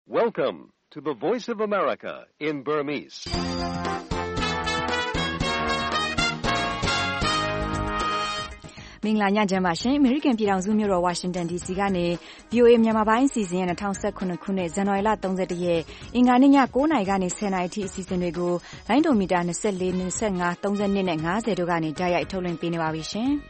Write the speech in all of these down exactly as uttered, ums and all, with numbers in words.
Welcome to the Voice of America in Burmese. ။မင်္ဂလာညချမ်းပါရှင်။ American ပြည်ထောင်စုမြို့တော် Washington ဒီ စီ ကနေ ဗွီအိုအေ မြန်မာပိုင်းအစီအစဉ်ရဲ့၂၀၁၇ခုနှစ်ဇန်နဝါရီလ၃၁ရက်အင်္ဂါနေ့ည၉နာရီကနေ၁၀နာရီထိအစီအစဉ်တွေကိုလိုင်းဒိုမီတာ၂၄, ၂၅, ၃၂နဲ့၅၀တို့ကနေတိုက်ရိုက်ထုတ်လွှင့်ပေးနေပါပြီရှင်။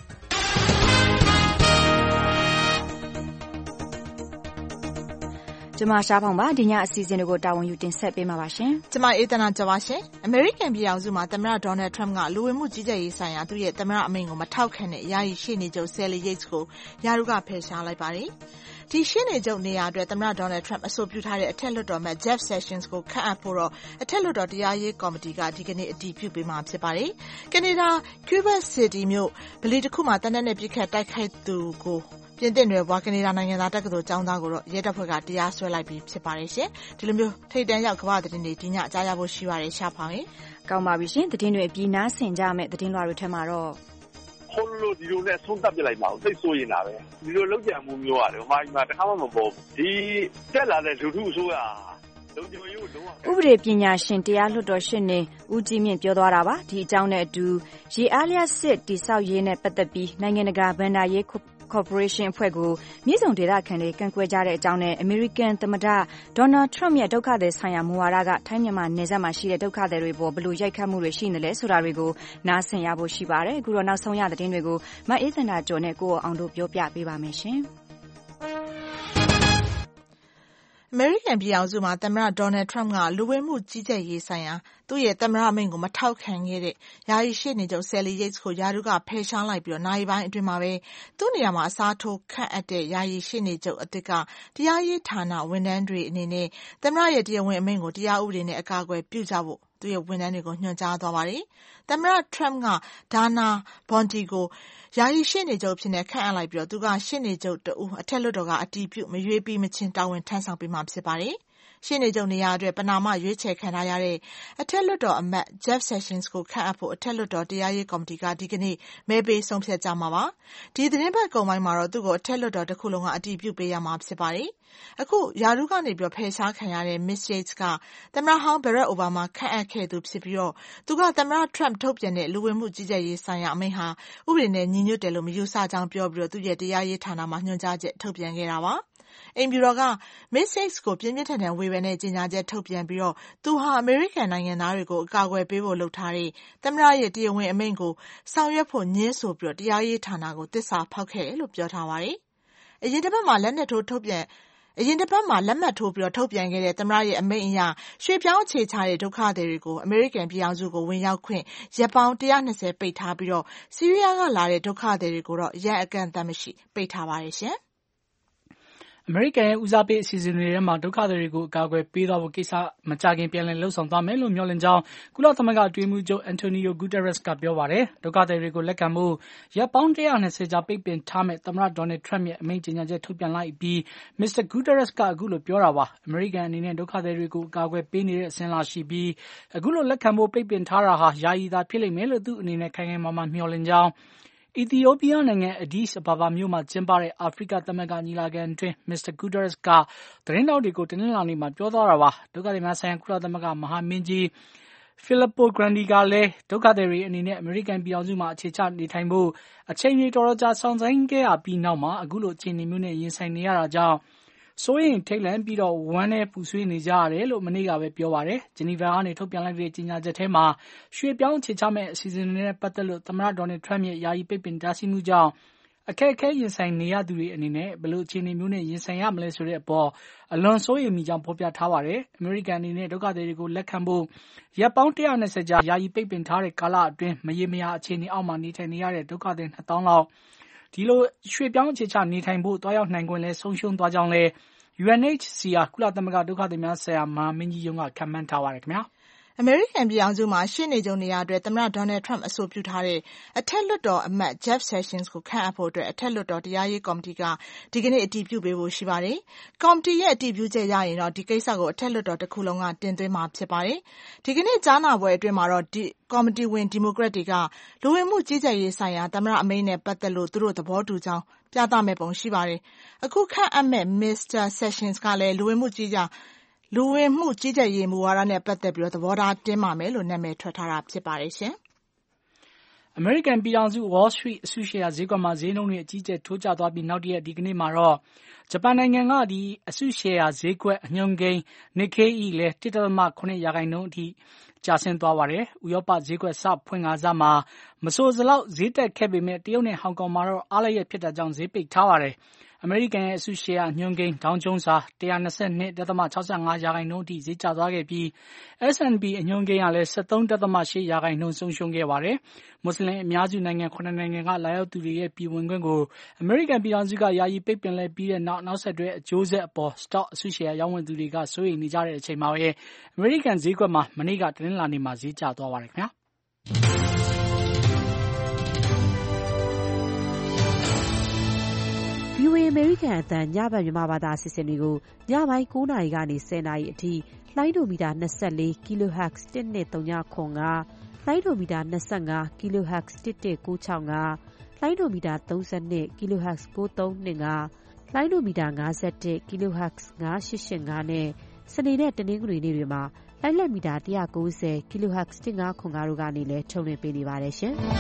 ကျမရှားဖောင်ပါဒီညအစီအစဉ်တွေကိုတာဝန်ယူတင်ဆက်ပေးမှာပါရှင်။ကျမအေးသနာကြပါရှင်။ American ပြည်ထောင်စုမှာသမ္မတ Donald Trump ကလူဝင်မှုကြီးကြပ်ရေးဆိုင်ရာသူ့ရဲ့သမ္မတအမိန့်ကိုမထောက်ခံတဲ့ယာယီရှေ့နေချုပ် Sally Yates ကိုရာထူးကဖယ်ရှားလိုက်ပါတယ်။ဒီရှေ့နေချုပ်နေရာအတွက်သမ္မတ Donald Trump အဆိုပြုထားတဲ့အထက်လွှတ်တော်အမတ် Jeff Sessions ကိုခန့်အပ်ဖို့တော့အထက်လွှတ်တော်တရားရေးကော်မတီကဒီကနေ့အတည်ပြုပေးမှာဖြစ်ပါတယ်။ကနေဒါ Quebec City မြို့ဗလီတစ်ခုမှာတနက်နေ့ပြစ်ခတ်တိုက်ခိုက်သူကိုပြင်သစ်နယ်ဘွားကနေဒါနိုင်ငံသားတက္ကသိုလ်ကျောင်းသားကိုတော့ရဲတပ်ဖွဲ့ကတရားစွဲလိုက်ပြီးဖြစ်ပါတယ်ရှင်။ဒီလိုမျိုးထိပ်တန်းရောက်ကမ္ဘာသတင်းတွေဒီညကြားရဖို့ရှိပါတယ်ရှားဖောင်ရင်။ကောင်းပါပြီရှင်။သတင်းတွေအပြီးနားဆင်ကြမယ်သတင်းလွှာတွေထက်မှာတော့ဟိုလိုဒီလိုနဲ့ဆုံးသက်ပြလိုက်ပါဦးသိဆိုရင်တာပဲဒီလိုလောက်ကြံမှုမျိုးရတယ်ဟိုမှာဒီမှာတစ်ခါမှမပေါ်ဒီတက်လာတဲ့လူထုအစိုးရလုံခြုံရေးကိုလုံးဝဥပဒေပညာရှင်တရားလွှတ်တော်ရှင်းနေဦးကြီးမြင့်ပြောသွားတာပါဒီအကြောင်းနဲ့အတူရေအားလျှပ်စစ်တိဆောက်ရေးနဲ့ပတ်သက်ပြီးနိုင်ငံတကာဗန်ဒါရေးCorporation အဖွဲ့ကိုမြေဆောင်ဒေသခံတွေကန့်ကွက်ကြတဲ့အကြောင်းနဲ့ American သမ္မတ Donald Trump ရဲ့ဒုက္ခသည်ဆိုင်ရာမူဝါဒကထိုင်းမြန်မာနယ်စပ်မှာရှိတဲ့ဒုက္ခသည်တွေပေါ်ဘယ်လိုရိုက်ခတ်မှုတွေရှိနေလဲဆိုတာတွေကိုနားဆင်ရဖို့ရှိပါတယ်အခုတော့နောက်ဆုံးရသတင်းတွေကိုမအေးစန္ဒာကျော်နဲ့ကိုအောင်တို့ပြောပြပေးပါမယ်ရှင် American ပြည်ထောင်စုမှာသမ္မတ Donald Trump ကလူဝင်မှုကြီးကြပ်ရေးဆိုင်ရာသူ့ရဲ့သမ္မတအမိန့်ကိုမထောက်ခံခဲ့တဲ့ယာယီရှေ့နေချုပ် Sally Yates ကိုရာထူးကဖယ်ရှားလိုက်ပြီးတော့နိုင်ပိုင်းအတွင်းမှာပဲသူ့နေရာမှာအစားထိုးခန့်အပ်တဲ့ယာယီရှေ့နေချုပ်အသစ်ကတရားရေးဌာနဝန်ထမ်းတွေအနေနဲ့သမ္မတရဲ့တရားဝင်အမိန့်ကိုတရားဥပဒေနဲ့အကာအကွယ်ပြုကြဖို့သူ့ရဲ့ဝန်ထမ်းတွေကိုညွှန်ကြားသွားပါတယ်။သမ္မတ Trump က Dana Bondi ကိုယာယီရှေ့နေချုပ်ဖြစ်နေခန့်အပ်လိုက်ပြီးတော့သူကရှေ့နေချုပ်တဦးအထက်လွှတ်တော်ကအတည်ပြုမရွေးပြီးမချင်းတာဝန်ထမ်းဆောင်ပေးမှာဖြစ်ပါတယ်။ရှေ့နေချုပ်နေရာအတွက်ပနာမရွေးချယ်ခံထားရတဲ့အထက်လွှတ်တော်အမတ် Jeff Sessions ကိုခန့်အပ်ဖို့အထက်လွှတ်တော်တရားရေးကော်မတီကဒီကနေ့မဲပေးဆုံးဖြတ်ကြမှာပါ။ဒီသတင်းပတ်ကုန်ပိုင်းမှာတော့သူ့ကိုအထက်လွှတ်တော်တစ်ခုလုံးကအတည်ပြုပေးရမှာဖြစ်ပါတယ်။အခုရာထူးကနေပြီးဖယ်ရှားခံရတဲ့ Miss Yates ကသမ္မတဟောင်း Barack Obama ခန့်အပ်ခဲ့သူဖြစ်ပြီးတော့သူကသမ္မတ Trump ထုတ်ပြန်တဲ့လူဝင်မှုကြီးကြပ်ရေးဆိုင်ရာအမိန့်ဟာဥပဒေနဲ့ညီညွတ်တယ်လို့မယူဆကြောင်းပြောပြီးတော့သူ့ရဲ့တရားရေးဌာနမှာညွှန်ကြားချက်ထုတ်ပြန်ခဲ့တာပါ။အိမ်ဖြူတော်က Miss Yates ကိုပြင်းပြင်းထန်ထန်ဝေဖန်တဲ့ကြေညာချက်ထုတ်ပြန်ပြီးတော့သူဟာအမေရိကန်နိုင်ငံသားတွေကိုအကာအကွယ်ပေးဖို့လုပ်ထားတဲ့သမ္မတရဲ့တရားဝင်အမိန့်ကိုဆောင်ရွက်ဖို့ညှင်းဆိုပြီးတော့တရားရေးဌာနကိုသစ္စာဖောက်ခဲ့တယ်လို့ပြောထားပါတယ်။အရင်တစ်ပတ်မှာလက်နက်ထိုးထုတ်ပြန်အရင်တစ်ပတ်မှာလက်မှတ်ထိုးပြီးတော့ထုတ်ပြန်ခဲ့တဲ့သမ္မတရဲ့အမိန့်အရရွှေ့ပြောင်းအခြေချတဲ့ဒုက္ခသည်တွေကိုအမေရိကန်ပြည်ထောင်စုကိုဝင်ရောက်ခွင့်ရက်ပေါင်း၁၂၀ပိတ်ထားပြီးတော့ဆီးရီးယားကလာတဲ့ဒုက္ခသည်တွေကိုတော့ရက်အကန့်အသတ်မရှိပိတ်ထားပါတယ်ရှင်။အမေရိကန်ရဲ့ဦးစားပေးအစီအစဉ်တွေထဲမှာဒုက္ခသည်တွေကိုအကာအကွယ်ပေးသွားဖို့ကိစ္စမကြခင်ပြန်လည်လှုပ်ဆောင်သွားမယ်လို့မျှော်လင့်ကြောင်းကုလသမဂ္ဂအတွင်းမှုချုပ် Antonio Guterres ကပြောပါတယ်။ဒုက္ခသည်တွေကိုလက်ခံဖို့ရက်ပေါင်း၁၂၀ကြာပိတ်ပင်ထားမဲ့သမ္မတ Donald Trump ရဲ့အမိန့်ကြေညာချက်ထုတ်ပြန်လိုက်ပြီး မစ္စတာ Guterres ကအခုလိုပြောတာပါ။အမေရိကန်အနေနဲ့ဒုက္ခသည်တွေကိုအကာအကွယ်ပေးနေတဲ့အစဉ်လာရှိပြီးအခုလိုလက်ခံဖို့ပိတ်ပင်ထားတာဟာယာယီသာဖြစ်လိမ့်မယ်လို့သူ့အနေနဲ့ခိုင်ခိုင်မာမာမျှော်လင့်ကြောင်းအီသီယိုးပီးယားနိုင်ငံ Addis Ababa မြို့မှာကျင်းပတဲ့အာဖရိကသမဂ္ဂညီလာခံအတွင်း မစ္စတာ Guterres ကသတင်းထောက်တွေကိုတနင်္လာနေ့မှာပြောသွားတာပါ။ဒုက္ခသည်များဆိုင်ရာကုလသမဂ္ဂမဟာမင်းကြီး Filippo Grandi ကလည်းဒုက္ခသည်တွေအနေနဲ့အမေရိကန်ပြည်ထောင်စုမှာအခြေချနေထိုင်ဖို့အချိန်ကြီးတော်တော်ကြာစောင့်ဆိုင်းခဲ့ရပြီးနောက်မှာအခုလိုအခြေအနေမျိုးနဲ့ရင်ဆိုင်နေရတာကြောင့်စိုးရိမ်ထိတ်လန့်ပြီးတော့ဝမ်းနဲ့ပူဆွေးနေကြရတယ်လို့မနေ့ကပဲပြောပါတယ်။ဂျနီဗာကနေထုတ်ပြန်လိုက်တဲ့ကြေညာချက်ထဲမှာရွှေ့ပြောင်းအခြေချမဲ့အစီအစဉ်တွေနဲ့ပတ်သက်လို့သမ္မတ Donald Trump ရဲ့ယာယီပိတ်ပင်တားဆီးမှုကြောင့်အခက်အခဲရင်ဆိုင်နေရသူတွေအနေနဲ့ဘယ်လိုအခြေအနေမျိုးနဲ့ရင်ဆိုင်ရမလဲဆိုတဲ့အပေါ်အလွန်စိုးရိမ်မိကြောင်းဖော်ပြထားပါတယ်။အမေရိကန်အနေနဲ့ဒုက္ခသည်တွေကိုလက်ခံဖို့ရက်ပေါင်း၁၂၀ကြာယာယီပိတ်ပင်ထားတဲ့ကာလအတွင်းမရေမရာအခြေအနေအောက်မှာနေထိုင်နေရတဲ့ဒုက္ခသည်နှစ်သောင်းလောက်ဒီလိုရွှေ့ပြောင်းအခြေချနေထိုင်ဖို့တွားရောက်နိုင်ခွင့်လဲဆုံးရှုံးသွားကြောင်းလဲ U N H C R ကုလသမဂ္ဂဒုက္ခသည်များဆိုင်ရာမဟာမင်းကြီးရုံးကခန့်မှန်းထားပါတယ်ခင်ဗျာ။အမေရိကန်ပြည်ထောင်စုမှာရှေ့နေချုပ်နေရာအတွက်သမ္မတ Donald Trump အဆိုပြုထားတဲ့အထက်လွှတ်တော်အမတ် Jeff Sessions ကိုခန့်အပ်ဖို့အတွက်အထက်လွှတ်တော်တရားရေးကော်မတီကဒီကနေ့အတည်ပြုပေးဖို့ရှိပါတယ်။ကော်မတီရဲ့အတည်ပြုချက်ရရင်တော့ဒီကိစ္စကိုအထက်လွှတ်တော်တစ်ခုလုံးကတင်သွင်းမှာဖြစ်ပါတယ်။ဒီကနေ့ကြားနာပွဲအတွင်းမှာတော့ဒီကော်မတီဝင်ဒီမိုကရက်တွေကလူဝင်မှုကြီးကြပ်ရေးဆိုင်ရာသမ္မတအမိန့်နဲ့ပတ်သက်လို့သူတို့သဘောတူကြောင်းပြသမယ့်ပုံရှိပါတယ်။အခုခန့်အပ်မဲ့ Mister Sessions ကလည်းလူဝင်မှုကြီးကြပ်လူဝင်မှုကြီးကြပ်ရေးမူဝါဒနဲ့ပတ်သက်ပြီးသဘောထားတင်းမာမယ်လို့နာမည်ထွက်ထားတာဖြစ်ပါတယ်ရှင်။အမေရိကန်ပြည်ထောင်စု Wall Street အစုရှယ်ယာဈေးကွက်မှာဈေးနှုန်းတွေအကြီးအကျယ်ထိုးကျသွားပြီးနောက်တရက်ဒီကနေ့မှာတော့ဂျပန်နိုင်ငံကဒီအစုရှယ်ယာဈေးကွက်အညွှန်းကိန်း Nikkei လည်း တစ်ဒသမ ခုနှစ် ရာခိုင်နှုန်းအထိကျဆင်းသွားပါတယ်။ဥရောပဈေးကွက်စဖွင့်ကာစမှာမဆိုစလောက်ဈေးတက်ခဲ့ပေမဲ့တရုတ်နဲ့ဟောင်ကောင်မှာတော့အားလျက်ဖြစ်တာကြောင့်ဈေးပိတ်ထားပါတယ်။အမေရိကန်ရဲ့အစုရှယ်ယာအညွှန်းကိန်း Dow Jones ဟာ တစ်ရာနှစ်ဆယ့်နှစ် ဒသမ ခြောက်ဆယ့်ငါး ရာခိုင်နှုန်းအထိဈေးကျသွားခဲ့ပြီး S and P အညွှန်းကိန်းကလည်း ဆယ့်သုံး ဒသမ ရှစ် ရာခိုင်နှုန်းဆုံးရှုံးခဲ့ပါတယ်။မွတ်စလင်အများစုနိုင်ငံခုနှစ်နိုင်ငံကလာရောက်သူတွေရဲ့ပြည်ဝင်ခွင့်ကိုအမေရိကန်ပြည်ထောင်စုကယာယီပိတ်ပင်လိုက်ပြီးတဲ့နောက်နောက်ဆက်တွဲအကျိုးဆက်အပေါ် Stock အစုရှယ်ယာရောင်းဝယ်သူတွေကစိုးရိမ်နေကြတဲ့အချိန်မှာပဲအမေရိကန်ဈေးကွက်မှာမနေ့ကတနင်္လာနေ့မှာဈေးကျသွားပါတယ်ခင်ဗျာ။ V O A အမေရိကန်အသံညဘက်မြန်မာဘာသာအစီအစဉ်တွေကိုညပိုင်းကိုးနာရီကနေဆယ်နာရီအထိလိုင်းဒိုမီတာ၂၄ kilohertz တစ် နှစ် သုံး ခု၅ လိုင်းဒိုမီတာ၂၅ kilohertz တစ် တစ် ကိုး ၆ ၅ လိုင်းဒိုမီတာ၃၂ kilohertz ကိုး သုံး ၂ ၅ လိုင်းဒိုမီတာ၅၁ kilohertz ၅ ၈၈ ၅ နဲ့စနေနဲ့တနင်္ဂနွေနေ့တွေမှာလိုင်းလက်မီတာ၁၉၀ kilohertz တစ် ၅ ခု ၅ တို့ကနေလည်းထုတ်လွှင့်ပေးနေပါတယ်ရှင်။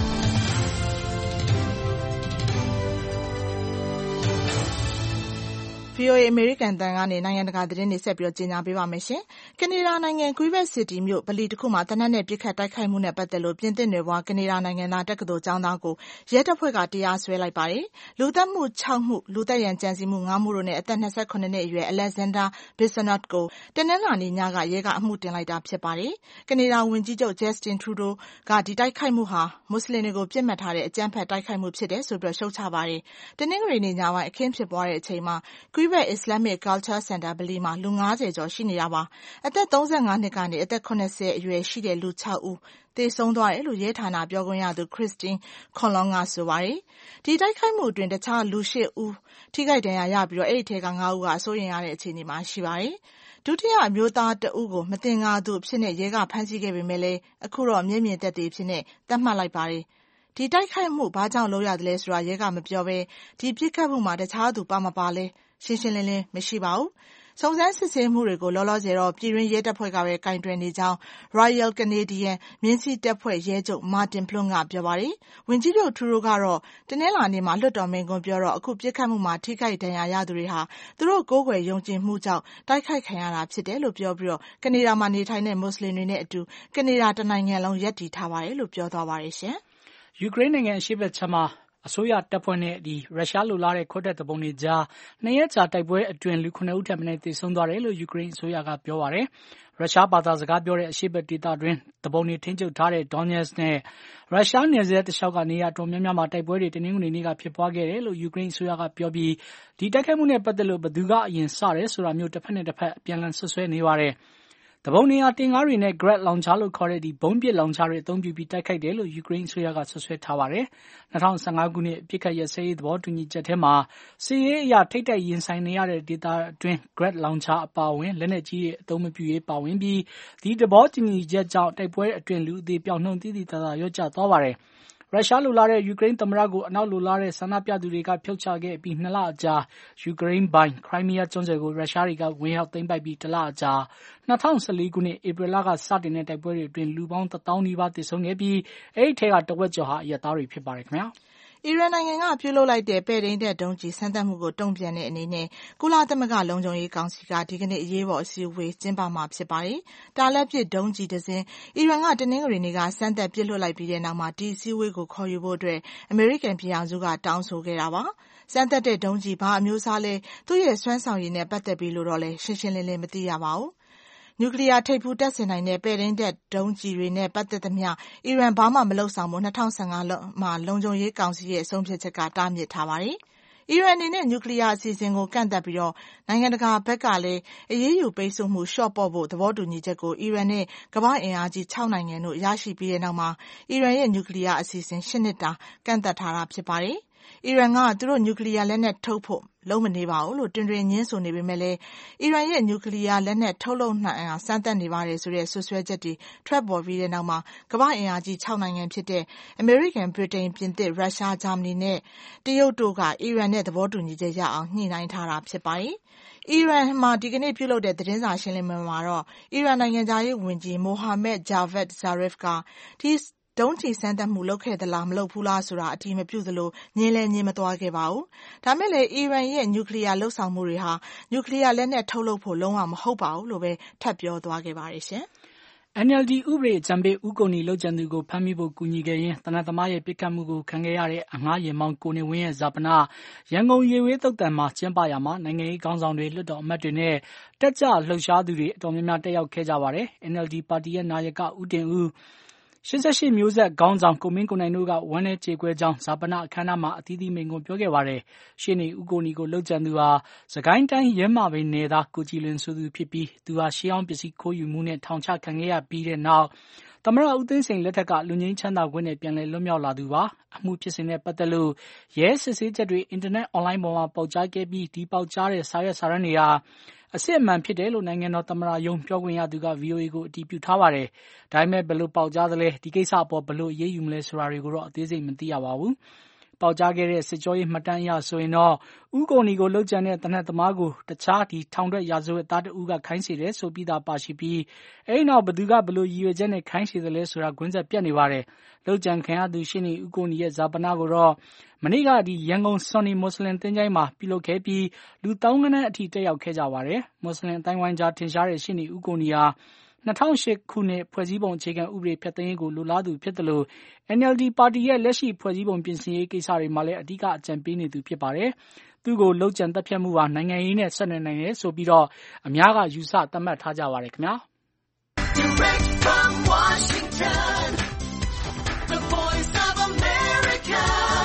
V O A အမေရိကန်အသံကနေနိုင်ငံတကာသတင်းတွေဆက်ပြီးကြေညာပေးပါမယ်ရှင်။ကနေဒါနိုင်ငံ Quebec City မြို့ဗလီတစ်ခုမှာသေနတ်နဲ့ပစ်ခတ်တိုက်ခိုက်မှုနဲ့ပတ်သက်လို့ပြင်သစ်နယ်ဘွားကနေဒါနိုင်ငံသားတက္ကသိုလ်ကျောင်းသားကိုရဲတပ်ဖွဲ့ကတရားစွဲလိုက်ပါတယ်။လူသတ်မှု၆မှု၊လူသတ်ရန်ကြံစည်မှု၅မှုတို့နဲ့အသက်၂၇နှစ်အရွယ် Alexander Bissonnette ကိုတနင်္လာနေ့ညကရဲကအမှုတင်လိုက်တာဖြစ်ပါတယ်။ကနေဒါဝန်ကြီးချုပ် Justin Trudeau ကဒီတိုက်ခိုက်မှုဟာမွတ်စလင်တွေကိုပြစ်မှတ်ထားတဲ့အကြမ်းဖက်တိုက်ခိုက်မှုဖြစ်တယ်ဆိုပြီးရှုတ်ချပါတယ်။တနင်္ဂနွေနေ့ညပိုင်းအခင်းဖြစ်ပွားတဲ့အချိန်မှာ Quebec Islamic Culture Center ဗလီမှာလူ၅၀ကျော်ရှိနေတာပါ။အသက်၃၅နှစ်ကနေအသက်၇၀အရွယ်ရှိတဲ့လူ၆ဦးသေဆုံးသွားတယ်လို့ရဲဌာနပြောခွင့်ရသူ Christine Colon ကဆိုပါတယ်။ဒီတိုက်ခိုက်မှုအတွင်းတခြားလူ၈ဦးထိခိုက်ဒဏ်ရာရပြီးအဲ့ဒီထဲက၅ဦးကစိုးရိမ်ရတဲ့အခြေအနေမှာရှိပါတယ်။ဒုတိယအမျိုးသားတဦးကိုမသင်္ကာသူအဖြစ်နဲ့ရဲကဖမ်းဆီးခဲ့ပေမဲ့လည်းအခုတော့မျက်မြင်သက်သေအဖြစ်နဲ့သတ်မှတ်လိုက်ပါတယ်။ဒီတိုက်ခိုက်မှုဘာကြောင့်လုပ်ရတယ်လဲဆိုတာရဲကမပြောဘဲဒီပြစ်ခတ်မှုမှာတခြားသူပါမပါလဲရှင်းရှင်းလင်းလင်းမရှိပါဘူး။စုံစမ်းစစ်ဆေးမှုတွေကိုလောလောဆယ်တော့ပြည်တွင်းရဲတပ်ဖွဲ့ကပဲကင်တွယ်နေကြောင်း Royal Canadian မြင်းစီတပ်ဖွဲ့ရဲချုပ် Martin Plum ကပြောပါတယ်။ဝန်ကြီးချုပ် Trudeau ကတော့တနင်္လာနေ့မှာလွှတ်တော်မိန့်ခွန်းပြောတော့အခုပြစ်ခတ်မှုမှာထိခိုက်ဒဏ်ရာရသူတွေဟာသူတို့ကိုးကွယ်ယုံကြည်မှုကြောင့်တိုက်ခိုက်ခံရတာဖြစ်တယ်လို့ပြောပြီးကနေဒါမှာနေထိုင်တဲ့မွတ်စလင်တွေနဲ့အတူကနေဒါတနိုင်ငံလုံးရပ်တည်ထားပါတယ်လို့ပြောသွားပါတယ်ရှင်။ယူကရိန်းနိုင်ငံအရှေ့ဘက်ခြမ်းမှာအစိုးရတပ်ဖွဲ့နဲ့ဒီရုရှားလိုလားတဲ့ခွတ်တက်တပုံတွေကြားနှစ်ရက်ကြာတိုက်ပွဲအတွင်းလူခုနှစ်ဦးထပ်မံသေဆုံးသွားတယ်လို့ယူကရိန်းအစိုးရကပြောပါတယ်။ရုရှားဘာသာစကားပြောတဲ့အရှေ့ဘက်ဒေသတွင်းတပုံတွေထိန်းချုပ်ထားတဲ့ Donetsk နဲ့ရုရှားနယ်စပ်တလျှောက်ကနေရာတော်များများမှာတိုက်ပွဲတွေတနင်္ဂနွေနေ့ကဖြစ်ပွားခဲ့တယ်လို့ယူကရိန်းအစိုးရကပြောပြီးဒီတိုက်ခိုက်မှုနဲ့ပတ်သက်လို့ဘယ်သူကအရင်စတယ်ဆိုတာမျိုးတစ်ဖက်နဲ့တစ်ဖက်အပြန်အလှန်ဆွဆွဲနေပါတယ်။တပုံနေရာတင်ကားတွေနဲ့ Grad launcher လို့ခေါ်တဲ့ဒီဘုံပစ် launcher တွေအသုံးပြုပြီးတိုက်ခိုက်တယ်လို့ယူကရိန်းအစိုးရကဆွဆွဲထားပါတယ်။၂၀၁၅ခုနှစ်အပစ်ခတ်ရပ်စဲရေးသဘောတူညီချက်ထဲမှာစစ်ရေးအရာထိပ်တိုက်ရင်ဆိုင်နေရတဲ့ဒေသအတွင်း Grad launcher အပါအဝင်လက်နက်ကြီးတွေအသုံးမပြုရေးပါဝင်ပြီးဒီသဘောတူညီချက်ကြောင့်တိုက်ပွဲအတွင်းလူအသေးပြောင်းနှုန်းသိသိသာသာလျော့ကျသွားပါတယ်။ရုရှားလိုလားတဲ့ယူကရိန်းသမ္မတကိုအနောက်လိုလားတဲ့ဆန္ဒပြသူတွေကဖြုတ်ချခဲ့ပြီးနှစ်လအကြာယူကရိန်းပိုင်ခရိုင်းမီးယားကျွန်းဆွယ်ကိုရုရှားတွေကဝင်ရောက်သိမ်းပိုက်ပြီးတလအကြာ၂၀၁၄ခုနှစ်ဧပြီလကစတင်တဲ့တိုက်ပွဲတွေအတွင်းလူပေါင်းတစ်သောင်းနီးပါးသေဆုံးခဲ့ပြီးအဲ့ဒီထဲကတဝက်ကျော်ဟာအရပ်သားတွေဖြစ်ပါတယ်ခင်ဗျာ။အီရန်နိုင်ငံကပြုလုပ်လိုက်တဲ့ပဲ့ထိန်းတပ်ဒုံးကျည်စမ်းသပ်မှုကိုတုံ့ပြန်တဲ့အနေနဲ့ကုလသမဂ္ဂလုံခြုံရေးကောင်စီကဒီကနေ့အရေးပေါ်အစည်းအဝေးကျင်းပမှာဖြစ်ပါတယ်။တာလက်ပစ်ဒုံးကျည်တစ်စင်းအီရန်ကတနင်္ဂနွေနေ့ကစမ်းသပ်ပစ်လွှတ်လိုက်ပြီးတဲ့နောက်မှာဒီအစည်းအဝေးကိုခေါ်ယူဖို့အတွက်အမေရိကန်ပြည်ထောင်စုကတောင်းဆိုခဲ့တာပါ။စမ်းသပ်တဲ့ဒုံးကျည်ဘာအမျိုးအစားလဲသူ့ရဲ့စွမ်းဆောင်ရည်နဲ့ပတ်သက်ပြီးလို့တော့လဲရှင်းရှင်းလင်းလင်းမသိရပါဘူး။နျူကလ িয়ার ထိပ်ဖူးတပ်ဆင်နိုင်တဲ့ပဲ့ထိန်းတပ်ဒုံးကျည်တွေနဲ့ပတ်သက်သမျှအီရန်ဘာမှမလုပ်ဆောင်ဖို့၂၀၁၅မှာလုံခြုံရေးကောင်စီရဲ့ဆုံးဖြတ်ချက်ကတားမြစ်ထားပါတယ်။အီရန်အနေနဲ့နျူကလ িয়ার အစီအစဉ်ကိုကန့်သတ်ပြီးတော့နိုင်ငံတကာဘက်ကလည်းအရေးယူပိတ်ဆို့မှုလျှော့ပေါ့ဖို့သဘောတူညီချက်ကိုအီရန်နဲ့ကမ္ဘာ့အင်အားကြီး၆နိုင်ငံတို့ရရှိပြီးတဲ့နောက်မှာအီရန်ရဲ့နျူကလ িয়ার အစီအစဉ်၈နှစ်တာကန့်သတ်ထားတာဖြစ်ပါတယ်။အီရန်ကသူတို့နျူကလ িয়ার လက်နက်ထုတ်ဖို့လုံးမနေပါဘူးလို့တွင်တွင်ညင်းဆိုနေပေမဲ့လည်းအီရန်ရဲ့နျူကလ িয়ার လက်နက်ထုတ်လုပ်နိုင်အောင်စမ်းသပ်နေပါတယ်ဆိုတဲ့ဆွဆွဲချက်တွေထွက်ပေါ်ပြီးတဲ့နောက်မှာကမ္ဘာ့အင်အားကြီး၆နိုင်ငံဖြစ်တဲ့အမေရိကန်ဗြိတိန်ပြင်သစ်ရုရှားဂျာမနီနဲ့တရုတ်တို့ကအီရန်နဲ့သဘောတူညီချက်ရအောင်ညှိနှိုင်းထားတာဖြစ်ပါတယ်အီရန်မှာဒီကနေ့ပြုလုပ်တဲ့သတင်းစာရှင်းလင်းပွဲမှာတော့အီရန်နိုင်ငံသားရေးဝန်ကြီးမိုဟာမက်ဂျာဗက်ဇာရစ်ကဒီဒုံးကျည်စမ်းသပ်မှုလုပ်ခဲ့သလားမလုပ်ဘူးလားဆိုတာအတိမပြုသလိုငင်းလဲငင်းမသွားခဲ့ပါဘူး။ဒါမဲ့လည်းအီရန်ရဲ့နျူကလ িয়ার လှုပ်ဆောင်မှုတွေဟာနျူကလ িয়ার လက်နက်ထုတ်လုပ်ဖို့လုံးဝမဟုတ်ပါဘူးလို့ပဲထပ်ပြောသွားခဲ့ပါတယ်ရှင်။ N L D ဥပဒေအကြံပေးဦးကိုနီလုပ်ကြံသူကိုဖမ်းမိဖို့ကူညီခဲ့ရင်းတနတ်သမားရဲ့ပစ်ခတ်မှုကိုခံခဲ့ရတဲ့အငှားရင်မောင်ကိုနေဝင်းရဲ့ဇာပနာရန်ကုန်ရေဝေးသုတ်တံမှာကျင်းပရာမှာနိုင်ငံရေးခေါင်းဆောင်တွေလွှတ်တော်အမတ်တွေနဲ့တက်ကြလှုပ်ရှားသူတွေအတော်များများတက်ရောက်ခဲ့ကြပါတယ်။ N L D ပါတီရဲ့နာယကဦးတင်ဦးရှစ်ရှစ်မျိုးဆက်ခေါင်းဆောင်ကိုမင်းကိုနိုင်တို့ကဝမ်းနဲ့ကြေကွဲကြောင်းဇာပနာအခမ်းအနားမှာအသီးသီးမိန့်ခွန်းပြောခဲ့ပါတယ်။ရှေ့နေဦးကိုနီကိုလှုပ်ကြံသူဟာစကိုင်းတိုင်းရဲမာပင်နယ်သားကိုကြည်လွင်ဆိုသူဖြစ်ပြီးသူဟာရှေးအောင်ပစ္စည်းခိုးယူမှုနဲ့ထောင်ချခံခဲ့ရပြီးတဲ့နောက်သမ္မတဦးသိန်းစိန်လက်ထက်ကလူငင်းချမ်းသာခွင့်နဲ့ပြန်လည်လွတ်မြောက်လာသူပါ။အမှုဖြစ်စဉ်နဲ့ပတ်သက်လို့ရဲစစ်ဆေးချက်တွေအင်တာနက်အွန်လိုင်းပေါ်မှာပေါက်ကြားခဲ့ပြီးဒီပေါက်ကြားတဲ့စာရွက်စာတမ်းတွေဟာအစစ်အမှန်ဖြစ်တယ်လို့နိုင်ငံတော်သမ္မတရုံးပြောခွင့်ရသူက ဗွီအိုအေ ကိုအတည်ပြုထားပါတယ်။ဒါပေမဲ့ဘယ်လိုပေါက်ကြားသလဲဒီကိစ္စအပေါ်ဘယ်လိုအရေးယူမလဲဆိုတာတွေကိုတော့အသေးစိတ်မသိရပါဘူး။ပေါက်ကြားခဲ့တဲ့စစ်ကြောရေးမှတ်တမ်းအရဆိုရင်တော့ဦးကိုနီကိုလှုပ်ကြံတဲ့တနက်သမားကိုတခြားဒီထောင်ထွက်ရာဇဝတ်သားတဦးကခိုင်းစေတယ်ဆိုပြီးသားပါရှိပြီးအဲဒီနောက်ဘသူကဘလို့ရည်ရွယ်ချက်နဲ့ခိုင်းစေတယ်လဲဆိုတာကွင်းဆက်ပြတ်နေပါတယ်။လှုပ်ကြံခံရသူရှင်းနေဦးကိုနီရဲ့ဇာပနာကိုတော့မနေ့ကဒီရန်ကုန်ဆွန်နီမွတ်စလင်တင်းကျိုင်းမှာပြုလုပ်ခဲ့ပြီးလူတောင်းကနန်းအထိတက်ရောက်ခဲ့ကြပါတယ်။မွတ်စလင်အတိုင်းဝိုင်းကြားထင်ရှားတဲ့ရှင်းနေဦးကိုနီဟာ၂၀၀၈ခုနှစ်ဖွဲ့စည်းပုံအခြေခံဥပဒေဖျက်သိမ်းရေးကိုလိုလားသူဖြစ်တယ်လို့ N L D ပါတီရဲ့လက်ရှိဖွဲ့စည်းပုံပြင်ဆင်ရေးကိစ္စတွေမှာလည်းအဓိကအကြံပေးနေသူဖြစ်ပါတယ်။သူ့ကိုလှုပ်ကြံတပ်ဖြတ်မှုဟာနိုင်ငံရေးနဲ့ဆက်နွယ်နိုင်တယ်ဆိုပြီးတော့အများကယူဆသတ်မှတ်ထားကြပါတယ်ခင်ဗျာ။ Direct from Washington, the voice of America,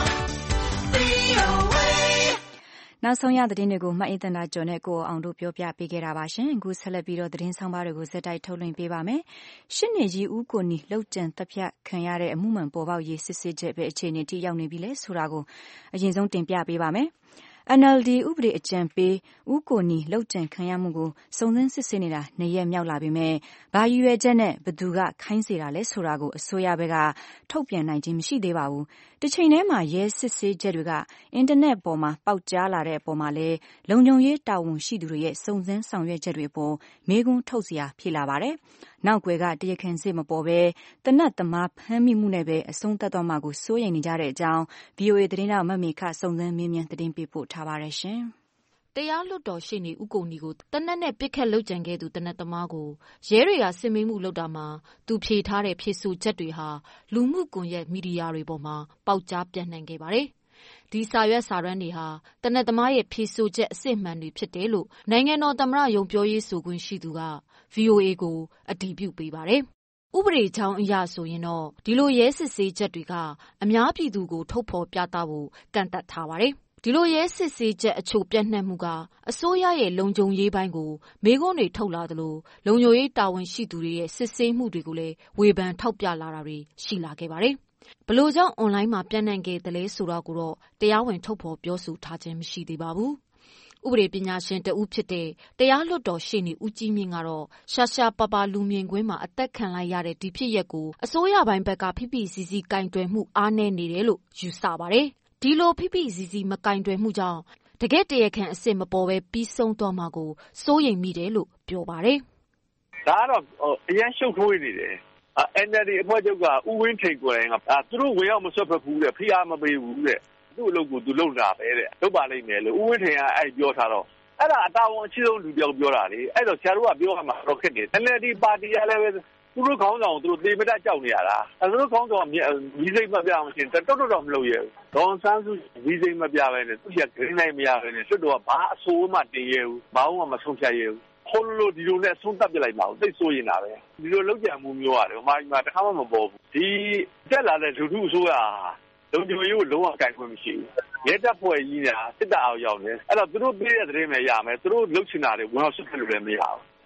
V O A နောက်ဆုံးရသတင်းတွေကိုမှတ်အင်တနာကျော်နဲ့ကိုအောင်တို့ပြောပြပေးခဲ့တာပါရှင်။အခုဆက်လက်ပြီးတော့သတင်းဆောင်ပါတွေကိုဇက်တိုက်ထုတ်လွှင့်ပေးပါမယ်။ရှစ်နေကြီးဦးကိုနီလှုပ်ကြံတပ်ဖြတ်ခံရတဲ့အမှုမှန်ပေါ်ပေါက်ရေးစစ်ဆေးချက်ပဲအခြေအနေထိရောက်နေပြီလဲဆိုတာကိုအရင်ဆုံးတင်ပြပေးပါမယ်။ N L D ဥပဒေအကြံပေးဦးကိုနီလှုပ်ကြံခံရမှုကိုစုံစမ်းစစ်ဆေးနေတာနှစ်ရက်မြောက်လာပြီမဲ့ဘာရည်ရွယ်ချက်နဲ့ဘသူကခိုင်းစေတာလဲဆိုတာကိုအစိုးရဘက်ကထုတ်ပြန်နိုင်ခြင်းမရှိသေးပါဘူး။တစ်ချိန်တည်းမှာရဲစစ်ဆေးချက်တွေကအင်တာနက်ပေါ်မှာပေါက်ကြားလာတဲ့အပေါ်မှာလဲလုံခြုံရေးတာဝန်ရှိသူတွေရဲ့စုံစမ်းဆောင်ရွက်ချက်တွေအပေါ်မေးခွန်းထုတ်စရာဖြစ်လာပါတယ်။နောက်ွယ်ကတရားခံစစ်မပေါ်ဘဲတနတ်သမားဖမ်းမိမှုနဲ့ပဲအဆုံးသတ်သွားမှာကိုစိုးရိမ်နေကြတဲ့အကြောင်း V O A သတင်းတောက်မမေခစုံစမ်းမေးမြန်းသတင်းပေးပို့ထားပါတယ်ရှင်။တရားလွတ်တော်ရှိနေဦးကိုနီကိုတနက်နဲ့ပစ်ခတ်လုပ်ကြံခဲ့သူတနက်သမားကိုရဲတွေကစစ်မေးမှုလုပ်တာမှာသူဖြေထားတဲ့ဖြေဆိုချက်တွေဟာလူမှုကွန်ရက်မီဒီယာတွေပေါ်မှာပေါက်ကြားပြန့်နှံ့ခဲ့ပါတယ်။ဒီစာရွက်စာတမ်းတွေဟာတနက်သမားရဲ့ဖြေဆိုချက်အစစ်မှန်တွေဖြစ်တယ်လို့နိုင်ငံတော်သမ္မတရုံးပြောရေးဆိုခွင့်ရှိသူက V O A ကိုအတည်ပြုပေးပါတယ်။ဥပဒေကြောင်းအရဆိုရင်တော့ဒီလိုရဲစစ်ဆေးချက်တွေကအများပြည်သူကိုထုတ်ဖော်ပြသဖို့ကန့်သတ်ထားပါတယ်။ဒီလိုရဲစစ်ဆေးချက်အချို့ပြန့်နှံ့မှုကအစိုးရရဲ့လုံခြုံရေးပိုင်းကိုမေးခွန်းတွေထုတ်လာသလိုလုံခြုံရေးတာဝန်ရှိသူတွေရဲ့စစ်ဆေးမှုတွေကိုလည်းဝေဖန်ထောက်ပြလာတာတွေရှိလာခဲ့ပါတယ်။ဘလို့ကြောင့်အွန်လိုင်းမှာပြန့်နှံ့ခဲ့တယ်လဲဆိုတာကိုတော့တရားဝင်ထုတ်ဖော်ပြောဆိုထားခြင်းမရှိသေးပါဘူး။ဥပဒေပညာရှင်တဦးဖြစ်တဲ့တရားလွတ်တော်ရှေ့နေဦးကြီးမြင့်ကတော့ရှာရှာပါပါလူမြင်ကွင်းမှာအသက်ခံလိုက်ရတဲ့ဒီဖြစ်ရပ်ကိုအစိုးရပိုင်းဘက်ကဖိဖိစီစီကင်တွယ်မှုအားနည်းနေတယ်လို့ယူဆပါတယ်။ဒီလိုဖိဖိစီစီမကင်တွယ်မှုကြောင့်တကယ့်တရားခံအစစ်မပေါ်ပဲပြီးဆုံးသွားမှာကိုစိုးရိမ်မိတယ်လို့ပြောပါတယ်။ဒါကတော့အရင်ရှုပ်ထွေးနေတယ်။ N L D အဖွဲ့ချုပ်ကဦးဝင်းထိန်ကိုယ်တိုင်ကသူတို့ဝင်ရောက်မဆွတ်ဖက်ဘူးတဲ့ဖိအားမပေးဘူးတဲ့သူ့အလုပ်ကိုသူလုပ်တာပဲတဲ့လုပ်ပါလိမ့်မယ်လို့ဦးဝင်းထိန်ကအဲ့ပြောထားတော့အဲ့ဒါအတာဝန်အရှိဆုံးလူတယောက်ပြောတာလေအဲ့တော့ဆရာတို့ကပြောရမှာတော့ခက်တယ် N L D ပါတီကလည်းပဲသူတို့ခေါင်းဆောင်သူတို့သေမတတ်ကြောက်နေရတာအဲသူတို့ခေါင်းဆောင်မိစိတ်မပြမချင်းတော်တော်တော်မလုပ်ရဘူးဒေါန်ဆန်းစုမိစိတ်မပြပဲနဲ့သူကဂရင်းနိုင်မရပဲနဲ့လွတ်တော်ကဘာအဆိုးမှတင်ရဘူးဘာမှမဆုံးဖြတ်ရဘူးခေါ်လို့ဒီလိုနဲ့ဆုံးသက်ပြလိုက်ပါဦးသိဆိုရင်တာပဲဒီလိုလောက်ကြံမှုမျိုးရတယ်ဟိုမှာဒီမှာတစ်ခါမှမပေါ်ဘူးဒီတက်လာတဲ့လူထုအစိုးရလုံခြုံရေးကိုလုံးဝကြိုက်ခွင့်မရှိဘူးရဲတပ်ဖွဲ့ကြီးညာစစ်တပ်အောင်ရောက်နေအဲ့တော့သူတို့ပေးတဲ့သတင်းပဲရမယ်သူတို့လှုပ်ချင်တာတွေဝင်အောင်ဆွတ်ဖက်လို့လည်းမရဘူး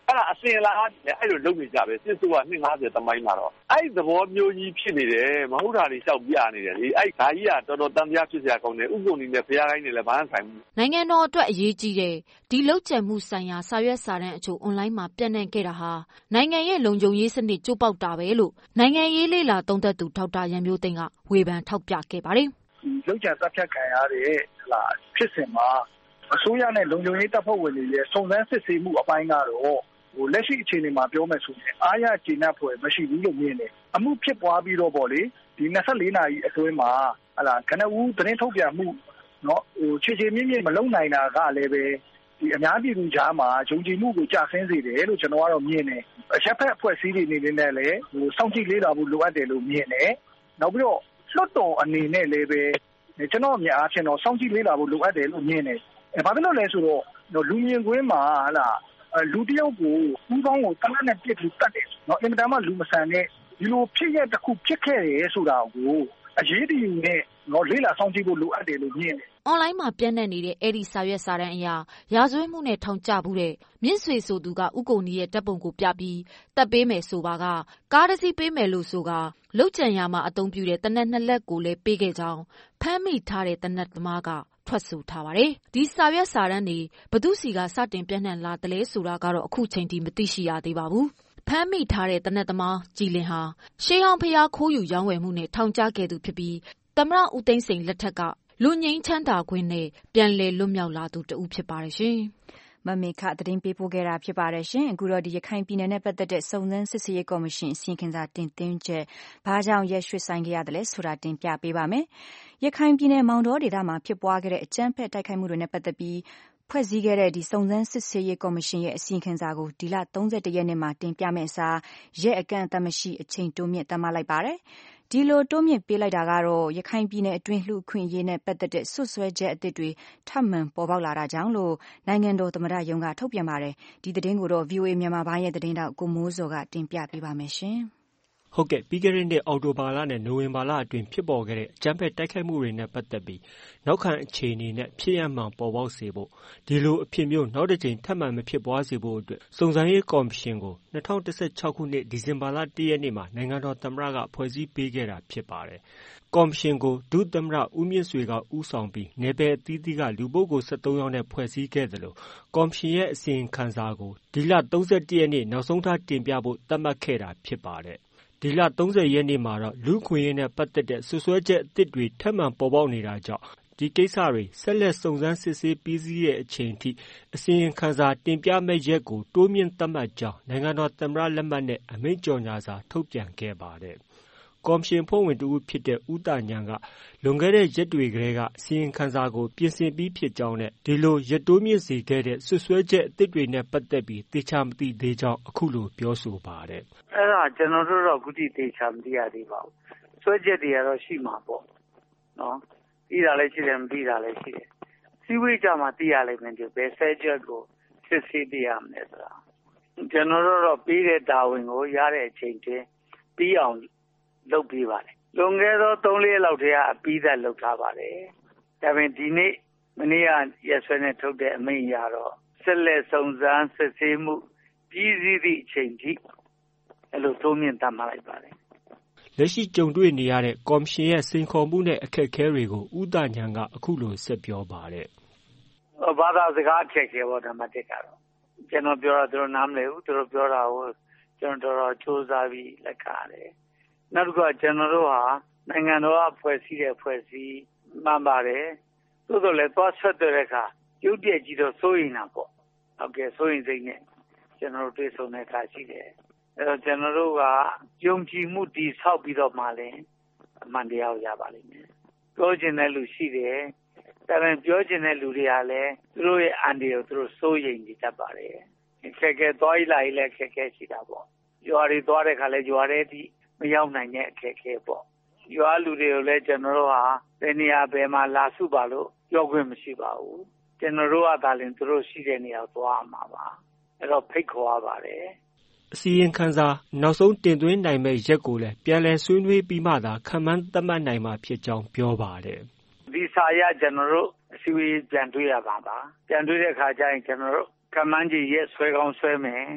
အဲ့ဒါအစင်လာအဲ့လိုလုပ်နေကြပဲစစ်စိုးကနှစ်၅၀တမိုင်းမှာတော့အဲ့ဒီသဘောမျိုးကြီးဖြစ်နေတယ်မဟုတ်တာတွေလျှောက်ပြနေတယ်လေအဲ့ဒါကြီးကတော်တော်တန်တရားဖြစ်စရာကောင်းတယ်ဥက္ကုဏ်နဲ့ဖျားတိုင်းနဲ့လည်းဘာမှဆိုင်ဘူးနိုင်ငံတော်အတွက်အရေးကြီးတဲ့ဒီလုပ်ကြံမှုဆိုင်ရာစာရွက်စာတမ်းအချို့အွန်လိုင်းမှာပြန့်နှံ့ခဲ့တာဟာနိုင်ငံရဲ့လုံခြုံရေးစနစ်ကျိုးပေါက်တာပဲလို့နိုင်ငံရေးလေ့လာသုံးသပ်သူဒေါက်တာရန်မျိုးသိန်းကဝေဖန်ထောက်ပြခဲ့ပါတယ်။လုပ်ကြံတပ်ဖြတ်ခံရတဲ့ဟာဖြစ်စဉ်မှာအစိုးရနဲ့လုံခြုံရေးတပ်ဖွဲ့ဝင်တွေရဲ့စုံစမ်းစစ်ဆေးမှုအပိုင်းကတော့ဟိုလက်ရှိအခြေအနေမှာပြောမယ်ဆိုရင်အားရကျေနပ်ဖွယ်မရှိဘူးလို့မြင်တယ်။အမှုဖြစ်ပွားပြီးတော့ပေါ့လေဒီ၂၄နာရီအတွင်းမှာဟလာကနဦးသတင်းထုတ်ပြန်မှုနော်ဟိုခြေခြေမြင့်မြင့်မလုံနိုင်တာကလည်းပဲဒီအများပြည်သူကြားမှာယုံကြည်မှုကိုကြာဆင်းစေတယ်လို့ကျွန်တော်ကတော့မြင်တယ်။အချက်ဖက်အဖွဲ့အစည်းတွေအနေနဲ့လည်းဟိုစောင့်ကြည့်လေ့လာဖို့လိုအပ်တယ်လို့မြင်တယ်။နောက်ပြီးတော့လွှတ်တော်အနေနဲ့လည်းပဲကျွန်တော်အမြင်အားဖြင့်တော့စောင့်ကြည့်လေ့လာဖို့လိုအပ်တယ်လို့မြင်တယ်။အဲဘာဖြစ်လို့လဲဆိုတော့လူမြင်ကွင်းမှာဟလာလူတယောက်ကိုဦးကောင်းကိုတနက်နဲ့ပြစ်ပြီးတတ်တယ်နော်အင်မတန်မှလူမဆန်တဲ့ဒီလိုဖြစ်ရတစ်ခုဖြစ်ခဲ့တယ်ဆိုတာကိုအရေးတယူနဲ့နော်လေးလာဆောင်ကြည့်ဖို့လိုအပ်တယ်လို့မြင်တယ်။အွန်လိုင်းမှာပြန့်နှံ့နေတဲ့အဲ့ဒီစာရွက်စာတမ်းအရာရာဇဝတ်မှုနဲ့ထောင်ချမှုတဲ့မြင့်ဆွေဆိုသူကဥကုန်ကြီးရဲ့တပ်ပုံကိုပြပြီးတပ်ပေးမယ်ဆိုပါကကားတစ်စီးပေးမယ်လို့ဆိုကလုတ်ကြံရမှာအသုံးပြုတဲ့တနက်နှစ်လက်ကိုလည်းပေးခဲ့ကြောင်းဖမ်းမိထားတဲ့တနက်သမားကထွက်ဆိုထားပါတယ်။ဒီစာရွက်စာတမ်းတွေဘသူစီကစတင်ပြန့်နှံ့လာတယ်လဲဆိုတာကတော့အခုချိန်ထိမသိရှိရသေးပါဘူး။ဖမ်းမိထားတဲ့တနက်သမားကြည်လင်ဟာရှေးဟောင်းဖျားခိုးယူရောင်းဝယ်မှုနဲ့ထောင်ချခဲ့သူဖြစ်ပြီးသမ္မတဦးသိန်းစိန်လက်ထက်ကလူငင်းချမ်းသာခွင့်နဲ့ပြန်လည်လွတ်မြောက်လာသူတဦးဖြစ်ပါတယ်ရှင်။မမေခသတင်းပေးပို့ခဲ့တာဖြစ်ပါတယ်ရှင်။အခုတော့ဒီရခိုင်ပြည်နယ်နဲ့ပတ်သက်တဲ့စုံစမ်းစစ်ဆေးရေးကော်မရှင်အစီရင်ခံစာတင်သွင်းချက်ဘာကြောင့်ရက်ရွှေ့ဆိုင်ခဲ့ရတယ်လဲဆိုတာတင်ပြပေးပါမယ်။ရခိုင်ပြည်နယ်မောင်တောဒေသမှာဖြစ်ပွားခဲ့တဲ့အကြမ်းဖက်တိုက်ခိုက်မှုတွေနဲ့ပတ်သက်ပြီးဖွဲ့စည်းခဲ့တဲ့ဒီစုံစမ်းစစ်ဆေးရေးကော်မရှင်ရဲ့အစီရင်ခံစာကိုဒီလ၃၁ရက်နေ့မှာတင်ပြမယ့်အစားရက်အကန့်အသတ်မရှိအချိန်တိုးမြင့်သတ်မှတ်လိုက်ပါတယ်။ဒီလိုတိုးမြင့်ပေးလိုက်တာကတော့ရခိုင်ပြည်နယ်အတွင်းလူ့အခွင့်အရေးနဲ့ပတ်သက်တဲ့ဆွဆွဲချက်အသစ်တွေထပ်မံပေါ်ပေါက်လာတာကြောင့်လို့နိုင်ငံတော်သမ္မတရုံးကထုတ်ပြန်ပါတယ်။ဒီသတင်းကိုတော့ ဗီအိုအေ မြန်မာပိုင်းရဲ့သတင်းတောက်ကိုမိုးစော်ကတင်ပြပေးပါမယ်ရှင်။ဟုတ်ကဲ့ပြီးခဲ့တဲ့နှစ်အောက်တိုဘာလနဲ့နိုဝင်ဘာလအတွင်းဖြစ်ပေါ်ခဲ့တဲ့အကြမ်းဖက်တိုက်ခိုက်မှုတွေနဲ့ပတ်သက်ပြီးနောက်ခံအခြေအနေနဲ့ဖြစ်ရမှန်ပေါ်ပေါက်စေဖို့ဒီလိုအဖြစ်မျိုးနောက်တစ်ကြိမ်ထပ်မံမဖြစ်ပွားစေဖို့အတွက်စုံစမ်းရေးကော်မရှင်ကို၂၀၁၆ခုနှစ်ဒီဇင်ဘာလ၁ရက်နေ့မှာနိုင်ငံတော်သမ္မတကဖွဲ့စည်းပေးခဲ့တာဖြစ်ပါတယ်။ကော်မရှင်ကိုဒုသမ္မတဦးမြင့်ဆွေကဦးဆောင်ပြီးနယ်ပယ်အသီးသီးကလူပုဂ္ဂိုလ်၁၃ယောက်နဲ့ဖွဲ့စည်းခဲ့သလိုကော်မရှင်ရဲ့အစီရင်ခံစာကိုဒီလ၃၁ရက်နေ့နောက်ဆုံးထားတင်ပြဖို့သတ်မှတ်ခဲ့တာဖြစ်ပါတယ်။ဒီလ၃၀ရက်နေ့မှာတော့လူ့ခွင့်ရေးနဲ့ပတ်သက်တဲ့ဆွဆွဲချက်အသစ်တွေထပ်မံပေါ်ပေါက်နေတာကြောင့်ဒီကိစ္စတွေဆက်လက်စုံစမ်းစစ်ဆေးပြီးစီးတဲ့အချိန်ထိအစီရင်ခံစာတင်ပြမယ့်ရက်ကိုတိုးမြင့်သတ်မှတ်ကြောင်းနိုင်ငံတော်သမ္မတလက်မှတ်နဲ့အမိန့်ကြော်ညာစာထုတ်ပြန်ခဲ့ပါတယ်။ကော်မရှင်ဖွဲ့ဝင်တဦးဖြစ်တဲ့ဦးတာညံကလွန်ခဲ့တဲ့ရက်တွေကတည်းကအစီရင်ခံစာကိုပြင်ဆင်ပြီးဖြစ်ကြောင်းနဲ့ဒီလိုရက်တိုးမြင့်စေခဲ့တဲ့ဆွဆွဲချက်အသစ်တွေနဲ့ပတ်သက်ပြီးသေချာမသိသေးကြောင်းအခုလိုပြောဆိုပါတယ်။အဲ့ဒါကျွန်တော်တို့တော့အခုထိသေချာမသိရသေးပါဘူး။ဆွဲချက်တွေကတော့ရှိမှာပေါ့နော်။ပြီးတာလည်းရှိတယ်မပြီးတာလည်းရှိတယ်။စီဝေးကြမှာသိရလိမ့်မယ်ဒီဘယ်ဆွဲချက်ကိုစစ်ဆေးပြရမယ်ဆိုတာ။ကျွန်တော်တို့တော့ပြီးတဲ့တာဝန်ကိုရတဲ့အချိန်ချင်းပြီးအောင်လုပ်ပေးပါတယ်လွန်ခဲ့သော၃လေးလောက်တည်းကအပြီးသက်လုပ်ထားပါတယ်ဒါပေမဲ့ဒီနေ့မနေ့ကရက်စွဲနဲ့ထုတ်တဲ့အမိန့်အရတော့ဆက်လက်စုံစမ်းစစ်ဆေးမှုပြီးစီးသည့်အချိန်ထိအဲ့လိုသုံးမြင့်တတ်မှလိုက်ပါတယ်လက်ရှိကြုံတွေ့နေရတဲ့ကော်မရှင်ရဲ့စိန်ခေါ်မှုနဲ့အခက်အခဲတွေကိုဦးတာညံကအခုလိုဆက်ပြောပါတယ်ဘာသာစကားအခက်အခဲပေါ့ဓမ္မတက်ကတော့ကျွန်တော်ပြောတာသူတို့နားမလည်ဘူးသူတို့ပြောတာကိုကျွန်တော်တော်စူးစမ်းပြီးလက်ခံရတယ်နောက်တစ်ခုကကျွန်တော်တို့ဟာနိုင်ငံတော်ကဖွဲ့စည်းတဲ့ဖွဲ့စည်းမှန်ပါတယ်သို့တော်လည်းသွားဆက်တဲ့အခါရုပ်ပြည့်ကြီးတော့စိုးရင်တာပေါ့ဟုတ်ကဲ့စိုးရင်စိတ်နဲ့ကျွန်တော်တို့တွေ့ဆုံတဲ့အခါရှိတယ်အဲတော့ကျွန်တော်တို့ကယုံကြည်မှုတည်ဆောက်ပြီးတော့မှလည်းအမှန်တရားကိုရပါလိမ့်မယ်ပြောချင်တဲ့လူရှိတယ်ဒါပေမဲ့ပြောချင်တဲ့လူတွေကလည်းသူတို့ရဲ့အန်ဒီကိုသူတို့စိုးရိမ်နေတတ်ပါတယ်ခက်ခဲသွားရည်လာရည်လည်းခက်ခဲရှိတာပေါ့ရွာတွေသွားတဲ့အခါလည်းရွာထဲဒီမရောက်နိုင်တဲ့အခက်အခဲပေါ့ရွာလူတွေကိုလည်းကျွန်တော်တို့ဟာဘယ်နေရာဘယ်မှာလာစုပါလို့ပြောခွင့်မရှိပါဘူးကျွန်တော်တို့ကသာလျှင်သူတို့ရှိတဲ့နေရာကိုသွားမှာပါအဲ့တော့ဖိတ်ခေါ်ရပါတယ်အစီရင်ခံစာနောက်ဆုံးတင်သွင်းနိုင်မဲ့ရက်ကိုလည်းပြန်လည်ဆွေးနွေးပြီးမှသာခံမှန်းသတ်မှတ်နိုင်မှာဖြစ်ကြောင်းပြောပါတယ်ဒီစာရကျွန်တော်တို့အစီအဝေးပြန်တွေ့ရပါပါပြန်တွေ့တဲ့အခါကျရင်ကျွန်တော်တို့ခံမှန်းကြည့်ရက်ဆွဲကောင်းဆွဲမယ်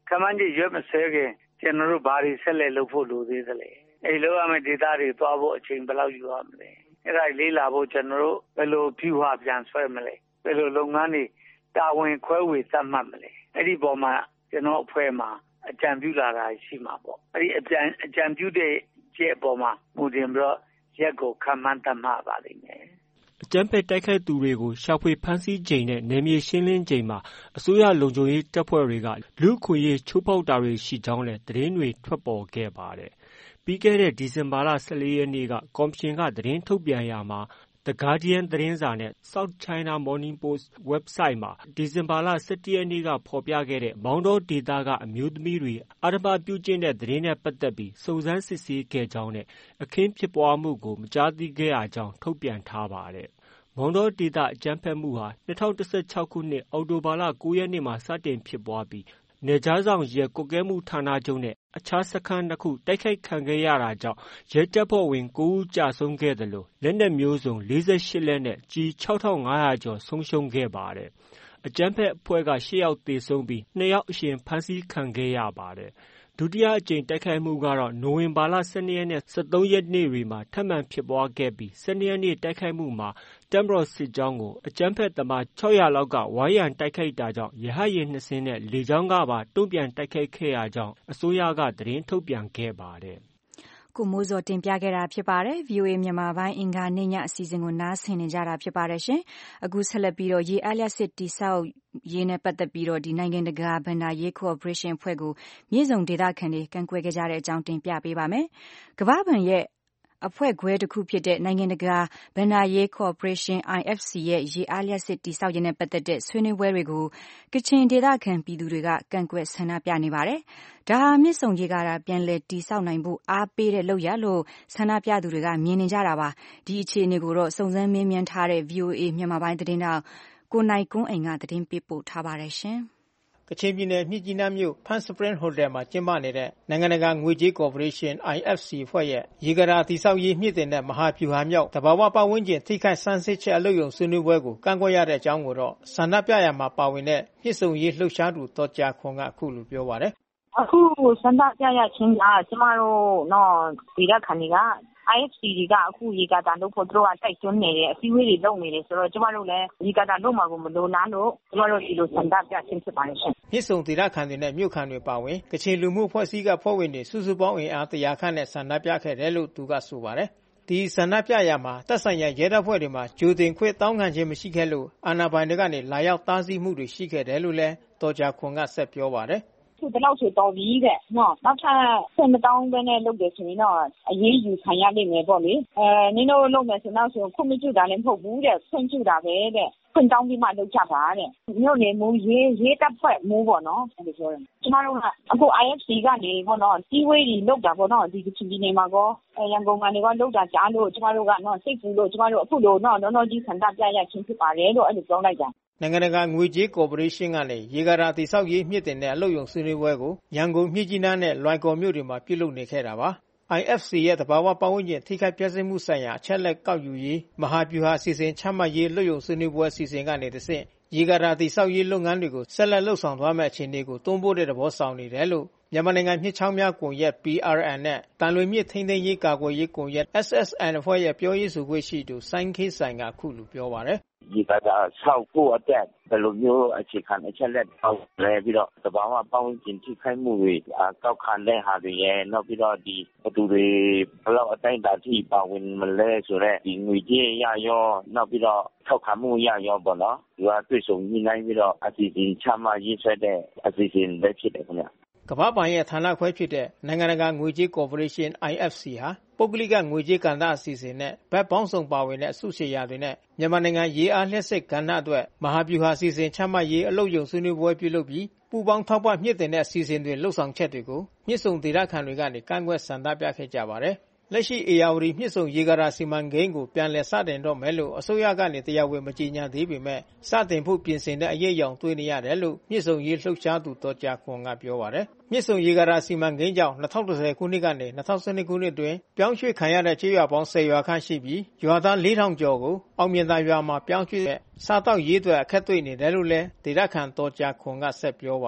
ခမန်းကြီးရွက်မဆဲခင်ကျွန်တော်တို့ဘာတွေဆက်လက်လုပ်ဖို့လိုသေးသလဲအဲလိုအမယ့်ဒေတာတွေသွားဖို့အချိန်ဘယ်လောက်ယူရမလဲအဲ့ဒါလေးလာဖို့ကျွန်တော်တို့ဘယ်လိုဖြူဟာပြန်ဆွဲမလဲဘယ်လိုလုပ်ငန်းတွေတာဝန်ခွဲဝေသတ်မှတ်မလဲအဲ့ဒီပေါ်မှာကျွန်တော်အဖွဲ့မှာအကြံပြုလာတာရှိမှာပေါ့အဲ့ဒီအကြံအကြံပြုတဲ့ကျက်ပေါ်မှာမူတင်ပြီးတော့ရက်ကိုခံမှန်းသတ်မှတ်ပါလိမ့်မယ်အကြမ်းဖက်တိုက်ခိုက်သူတွေကိုရှာဖွေဖမ်းဆီးချိန်နဲ့နယ်မြေရှင်းလင်းချိန်မှာအစိုးရလုံခြုံရေးတပ်ဖွဲ့တွေကလူ့အခွင့်အရေးချိုးဖောက်တာတွေရှိကြောင်းလည်းသတင်းတွေထွက်ပေါ်ခဲ့ပါတယ်။ပြီးခဲ့တဲ့ဒီဇင်ဘာလ၁၄ရက်နေ့ကကော်မရှင်ကသတင်းထုတ်ပြန်ရာမှာThe Guardian သတင်းစာနဲ့ South China Morning Post website မှာဒီဇင်ဘာလ၁၁ရက်နေ့ကဖော်ပြခဲ့တဲ့မောင်တောဒေသကအမျိုးသမီးတွေအဓမ္မပြုကျင့်တဲ့သတင်းနဲ့ပတ်သက်ပြီးစုံစမ်းစစ်ဆေးခဲ့ကြောင်းနဲ့အခင်းဖြစ်ပွားမှုကိုမကြားသိခဲ့ရကြောင်းထုတ်ပြန်ထားပါတယ်။မောင်တောဒေသအကြမ်းဖက်မှုဟာ၂၀၁၆ခုနှစ်အောက်တိုဘာလ၉ရက်နေ့မှာစတင်ဖြစ်ပွားပြီးနယ်ခြားစောင့်ရဲကွပ်ကဲမှုဌာနချုပ်နဲ့အခြားစခန်းနှစ်ခုတိုက်ခိုက်ခံခဲ့ရတာကြောင့်ရဲတပ်ဖွဲ့ဝင်၉ဦးကြာဆုံးခဲ့သလိုလက်နက်မျိုးစုံ၄၈လက်နဲ့ကျည်၆ထောင်၅ရာကျော်ဆုံးရှုံးခဲ့ပါတယ်။အကြမ်းဖက်အဖွဲ့က၈ယောက်သေဆုံးပြီး၂ယောက်အရှင်ဖမ်းဆီးခံခဲ့ရပါတယ်။ဒုတိယအကြိမ်တိုက်ခိုက်မှုကတော့နိုဝင်ဘာလ၁၂ရက်နဲ့၁၃ရက်နေ့တွေမှာထပ်မံဖြစ်ပွားခဲ့ပြီး၁၂ရက်နေ့တိုက်ခိုက်မှုမှာတပ်မတော်စစ်ကြောင်းကိုအကြမ်းဖက်သမား၆ရာလောက်ကဝိုင်းရံတိုက်ခိုက်တာကြောင့်ရဟတ်ယာဉ်နှစ်စင်းနဲ့လေကြောင်းကပါတုံ့ပြန်တိုက်ခိုက်ခဲ့ရကြောင်းအစိုးရကသတင်းထုတ်ပြန်ခဲ့ပါတယ်။ကိုမိုးစောတင်ပြခဲ့တာဖြစ်ပါတယ်။ VOA မြန်မာပိုင်းအင်္ဂါနေ့ညအစီအစဉ်ကိုနားဆင်နေကြတာဖြစ်ပါတယ်ရှင်။အခုဆက်လက်ပြီးတော့ရေအားလျှပ်စစ်တည်ဆောက်ရေးနဲ့ပတ်သက်ပြီးတော့ဒီနိုင်ငံတကာဘဏ္ဍာရေးကော်ပိုရေးရှင်းအဖွဲ့ကိုမြေဆောင်ဒေသခံတွေကန့်ကွက်ခဲ့ကြတဲ့အကြောင်းတင်ပြပေးပါမယ်။ကမ္ဘာ့ဘဏ်ရဲ့အဖွဲ့ခွဲတစ်ခုဖြစ်တဲ့နိုင်ငံတကာဘဏ္ဍာရေးကော်ပိုရေးရှင်း I F C ရဲ့ရေအားလျှပ်စစ်တည်ဆောက်ရေးနဲ့ပတ်သက်တဲ့ဆွေးနွေးပွဲတွေကိုကချင်ဒေသခံပြည်သူတွေကကန့်ကွက်ဆန္ဒပြနေပါတယ်။ဒါဟာမြစ်ဆုံရေကာတာပြန်လည်တည်ဆောက်နိုင်ဖို့အားပေးတဲ့လုပ်ရလို့ဆန္ဒပြသူတွေကမြင်နေကြတာပါ။ဒီအခြေအနေကိုတော့စုံစမ်းမေးမြန်းထားတဲ့ VOA မြန်မာပိုင်းသတင်းတောက်ကိုနိုင်ကွန်းအိမ်ကသတင်းပေးပို့ထားပါတယ်ရှင်။ကချင်ပြည်နယ်မြစ်ကြီးနားမြို့ Pan Spring Hotel မှာကျင်းပနေတဲ့နိုင်ငံတကာငွေကြေးကော်ပိုရေးရှင်း I F C ဖွဲ့ရဲ့ရေကာတာတည်ဆောက်ရေးမြင့်တင်တဲ့မဟာဗျူဟာမြောက်တဘာဝပတ်ဝန်းကျင်ထိခိုက်ဆန်းစစ်ချက်အလုပ်ရုံဆွေးနွေးပွဲကိုကန့်ကွက်ရတဲ့အကြောင်းကိုတော့ဆန္ဒပြရမှာပါဝင်တဲ့မြစ်ဆုံရေးလှုပ်ရှားသူတော်ကြာခွန်ကအခုလိုပြောပါတယ်။အခုဆန္ဒပြရခြင်းကကျမတို့တော့ဒီကခဏကI F C တွေကအခုရေကာတာလုပ်ဖို့သူတို့ကတိုက်တွန်းနေတယ်အစည်းအဝေးတွေလုပ်နေတယ်ဆိုတော့ကျမတို့လည်းရေကာတာလုပ်မှာကိုမလိုလားလို့ကျမတို့ဒီလိုဆန္ဒပြခြင်းဖြစ်ပါတယ်ရှင်မြစ်ဆုံဒေသခံတွေနဲ့မြို့ခံတွေပါဝင်ကချင်လူမှုဖွဲ့စည်းကဖွဲ့ဝင်တွေစုစုပေါင်းအင်အားတရာခန့်နဲ့ဆန္ဒပြခဲ့တယ်လို့သူကဆိုပါတယ်ဒီဆန္ဒပြရာမှာတပ်ဆိုင်ရာရဲတပ်ဖွဲ့တွေမှာဂျိုတင်ခွင့်တောင်းခံခြင်းမရှိခဲ့လို့အာဏာပိုင်တွေကနေလာရောက်တားဆီးမှုတွေရှိခဲ့တယ်လို့လည်းတော်ကြာခွန်ကဆက်ပြောပါတယ်ဒီလောက်ဆိုတော်ပြီတဲ့နော်နောက်ထပ်ဆက်မတောင်းဘဲနဲ့လုပ်တယ်ဆိုရင်တော့အရေးယူခံရလိမ့်မယ်ပေါ့လေအဲနင်တို့လုပ်မယ်ဆိုတော့ဆိုခွင့်မပြုတာလည်းမဟုတ်ဘူးတဲ့ခွင့်ပြုတာပဲတဲ့ခွင့်တောင်းပြီးမှလုပ်ကြပါတဲ့မြို့နယ်မူရေးရေးတပ်ဖွဲ့မူပေါ့နော်အဲ့လိုပြောတယ်ကျမတို့ကအခု I F C ကနေပေါ့နော်စီးဝေးကြီးလုပ်တာပေါ့နော်ဒီကချင်ပြည်နယ်မှာကောရန်ကုန်ကနေကောလုပ်တာကြားလို့ကျမတို့ကနော်စိတ်ပူလို့ကျမတို့အခုလိုနော်တော့တော့ကြီးဆန္ဒပြရခြင်းဖြစ်ပါတယ်လို့အဲ့လိုပြောလိုက်တာနိုင်ငံတကာငွေကြေးကော်ပိုရေးရှင်းကနေရေကာတာတည်ဆောက်ရေးမြင့်တင်တဲ့အလုပ်ရုံဆွေးနွေးပွဲကိုရန်ကုန်မြစ်ကြီးနားနဲ့လွိုင်ကော်မြို့တွေမှာပြုလုပ်နေခဲ့တာပါ။ I F C ရဲ့တဘာဝပတ်ဝန်းကျင်ထိခိုက်ပျက်စီးမှုဆိုင်ရာအချက်လက်ကောက်ယူရေးမဟာဗျူဟာအစီအစဉ်ချမှတ်ရေးလုပ်ရုံဆွေးနွေးပွဲအစီအစဉ်ကနေတဆင့်ရေကာတာတည်ဆောက်ရေးလုပ်ငန်းတွေကိုဆက်လက်လှုပ်ဆောင်သွားမယ့်အခြေအနေကိုတွန်းပို့တဲ့သဘောဆောင်နေတယ်လို့မြန်မာနိုင်ငံမြစ်ချောင်းများကွန်ရက် P R N နဲ့တန်လွင်မြစ်ထိန်းသိမ်းရေးကာကွယ်ရေးကွန်ရက် S S N အဖွဲ့ရဲ့ပြောရေးဆိုခွင့်ရှိသူစိုင်းခေးဆိုင်ကအခုလိုပြောပါတယ်ဒီကတာဆောက်ဖို့အတွက်ဘယ်လိုမျိုးအခြေခံအချက်လက်ပေါင်းလဲပြီးတော့တဘာဝပေါင်းကျင်ထိခိုက်မှုတွေကောက်ခံတဲ့ဟာတွေရဲ့နောက်ပြီးတော့ဒီဘသူတွေဘယ်လောက်အတိုင်းတာထိပါဝင်မလဲဆိုတော့ဒီငွေကြေးရရောနောက်ပြီးတော့ထောက်ခံမှုရရောပေါ့နော်ဒီကတွေ့ဆုံညှိနှိုင်းပြီးတော့အစီအစဉ်ချမှတ်ရေးဆွဲတဲ့အစီအစဉ်ပဲဖြစ်တယ်ခင်ဗျကမ္ဘာ့ဘဏ်ရဲ့ဌာနခွဲဖြစ်တဲ့နိုင်ငံတကာငွေကြေးကော်ပိုရေးရှင်း I F C ဟာပုဂ္ဂလိကငွေကြေးကဏ္ဍအစီအစဉ်နဲ့ဘက်ပေါင်းစုံပါဝင်တဲ့အစုရှယ်ယာတွေနဲ့မြန်မာနိုင်ငံရေအားလျှပ်စစ်ကဏ္ဍအတွက်မဟာဗျူဟာအစီအစဉ်ချမှတ်ရေးအလုပ်ရုံဆွေးနွေးပွဲပြုလုပ်ပြီးပူးပေါင်းထောက်ပံ့မြင့်တင်တဲ့အစီအစဉ်တွေလှုပ်ဆောင်ချက်တွေကိုမြစ်ဆုံဒေသခံတွေကနေကန့်ကွက်ဆန္ဒပြခဲ့ကြပါတယ်လက်ရှိဧရာဝတီမြစ်ဆုံရေကာတာစီမံကိန်းကိုပြန်လည်စတင်တော့မယ်လို့အစိုးရကနေတရားဝင်မကြေညာသေးပေမဲ့စတင်ဖို့ပြင်ဆင်တဲ့အရေးအယောင်တွေ့နေရတယ်လို့မြစ်ဆုံရေလှုပ်ရှားသူတော်ကြာခွန်ကပြောပါတယ်မြစ်ဆုံရေကာတာစီမံကိန်းကြောင့်၂၀၁၀ခုနှစ်ကနေ၂၀၁၂ခုနှစ်တွင်ပြောင်းရွှေ့ခံရတဲ့ကျေးရွာပေါင်း၁၀ရွာခန့်ရှိပြီးရွာသား၄ထောင်ကျော်ကိုအောင်မြင်သာရွာမှာပြောင်းရွှေ့တဲ့စားတောက်ရေးအတွက်အခက်တွေ့နေတယ်လို့လည်းဒေသခံတော်ကြာခွန်ကဆက်ပြောပါတယ်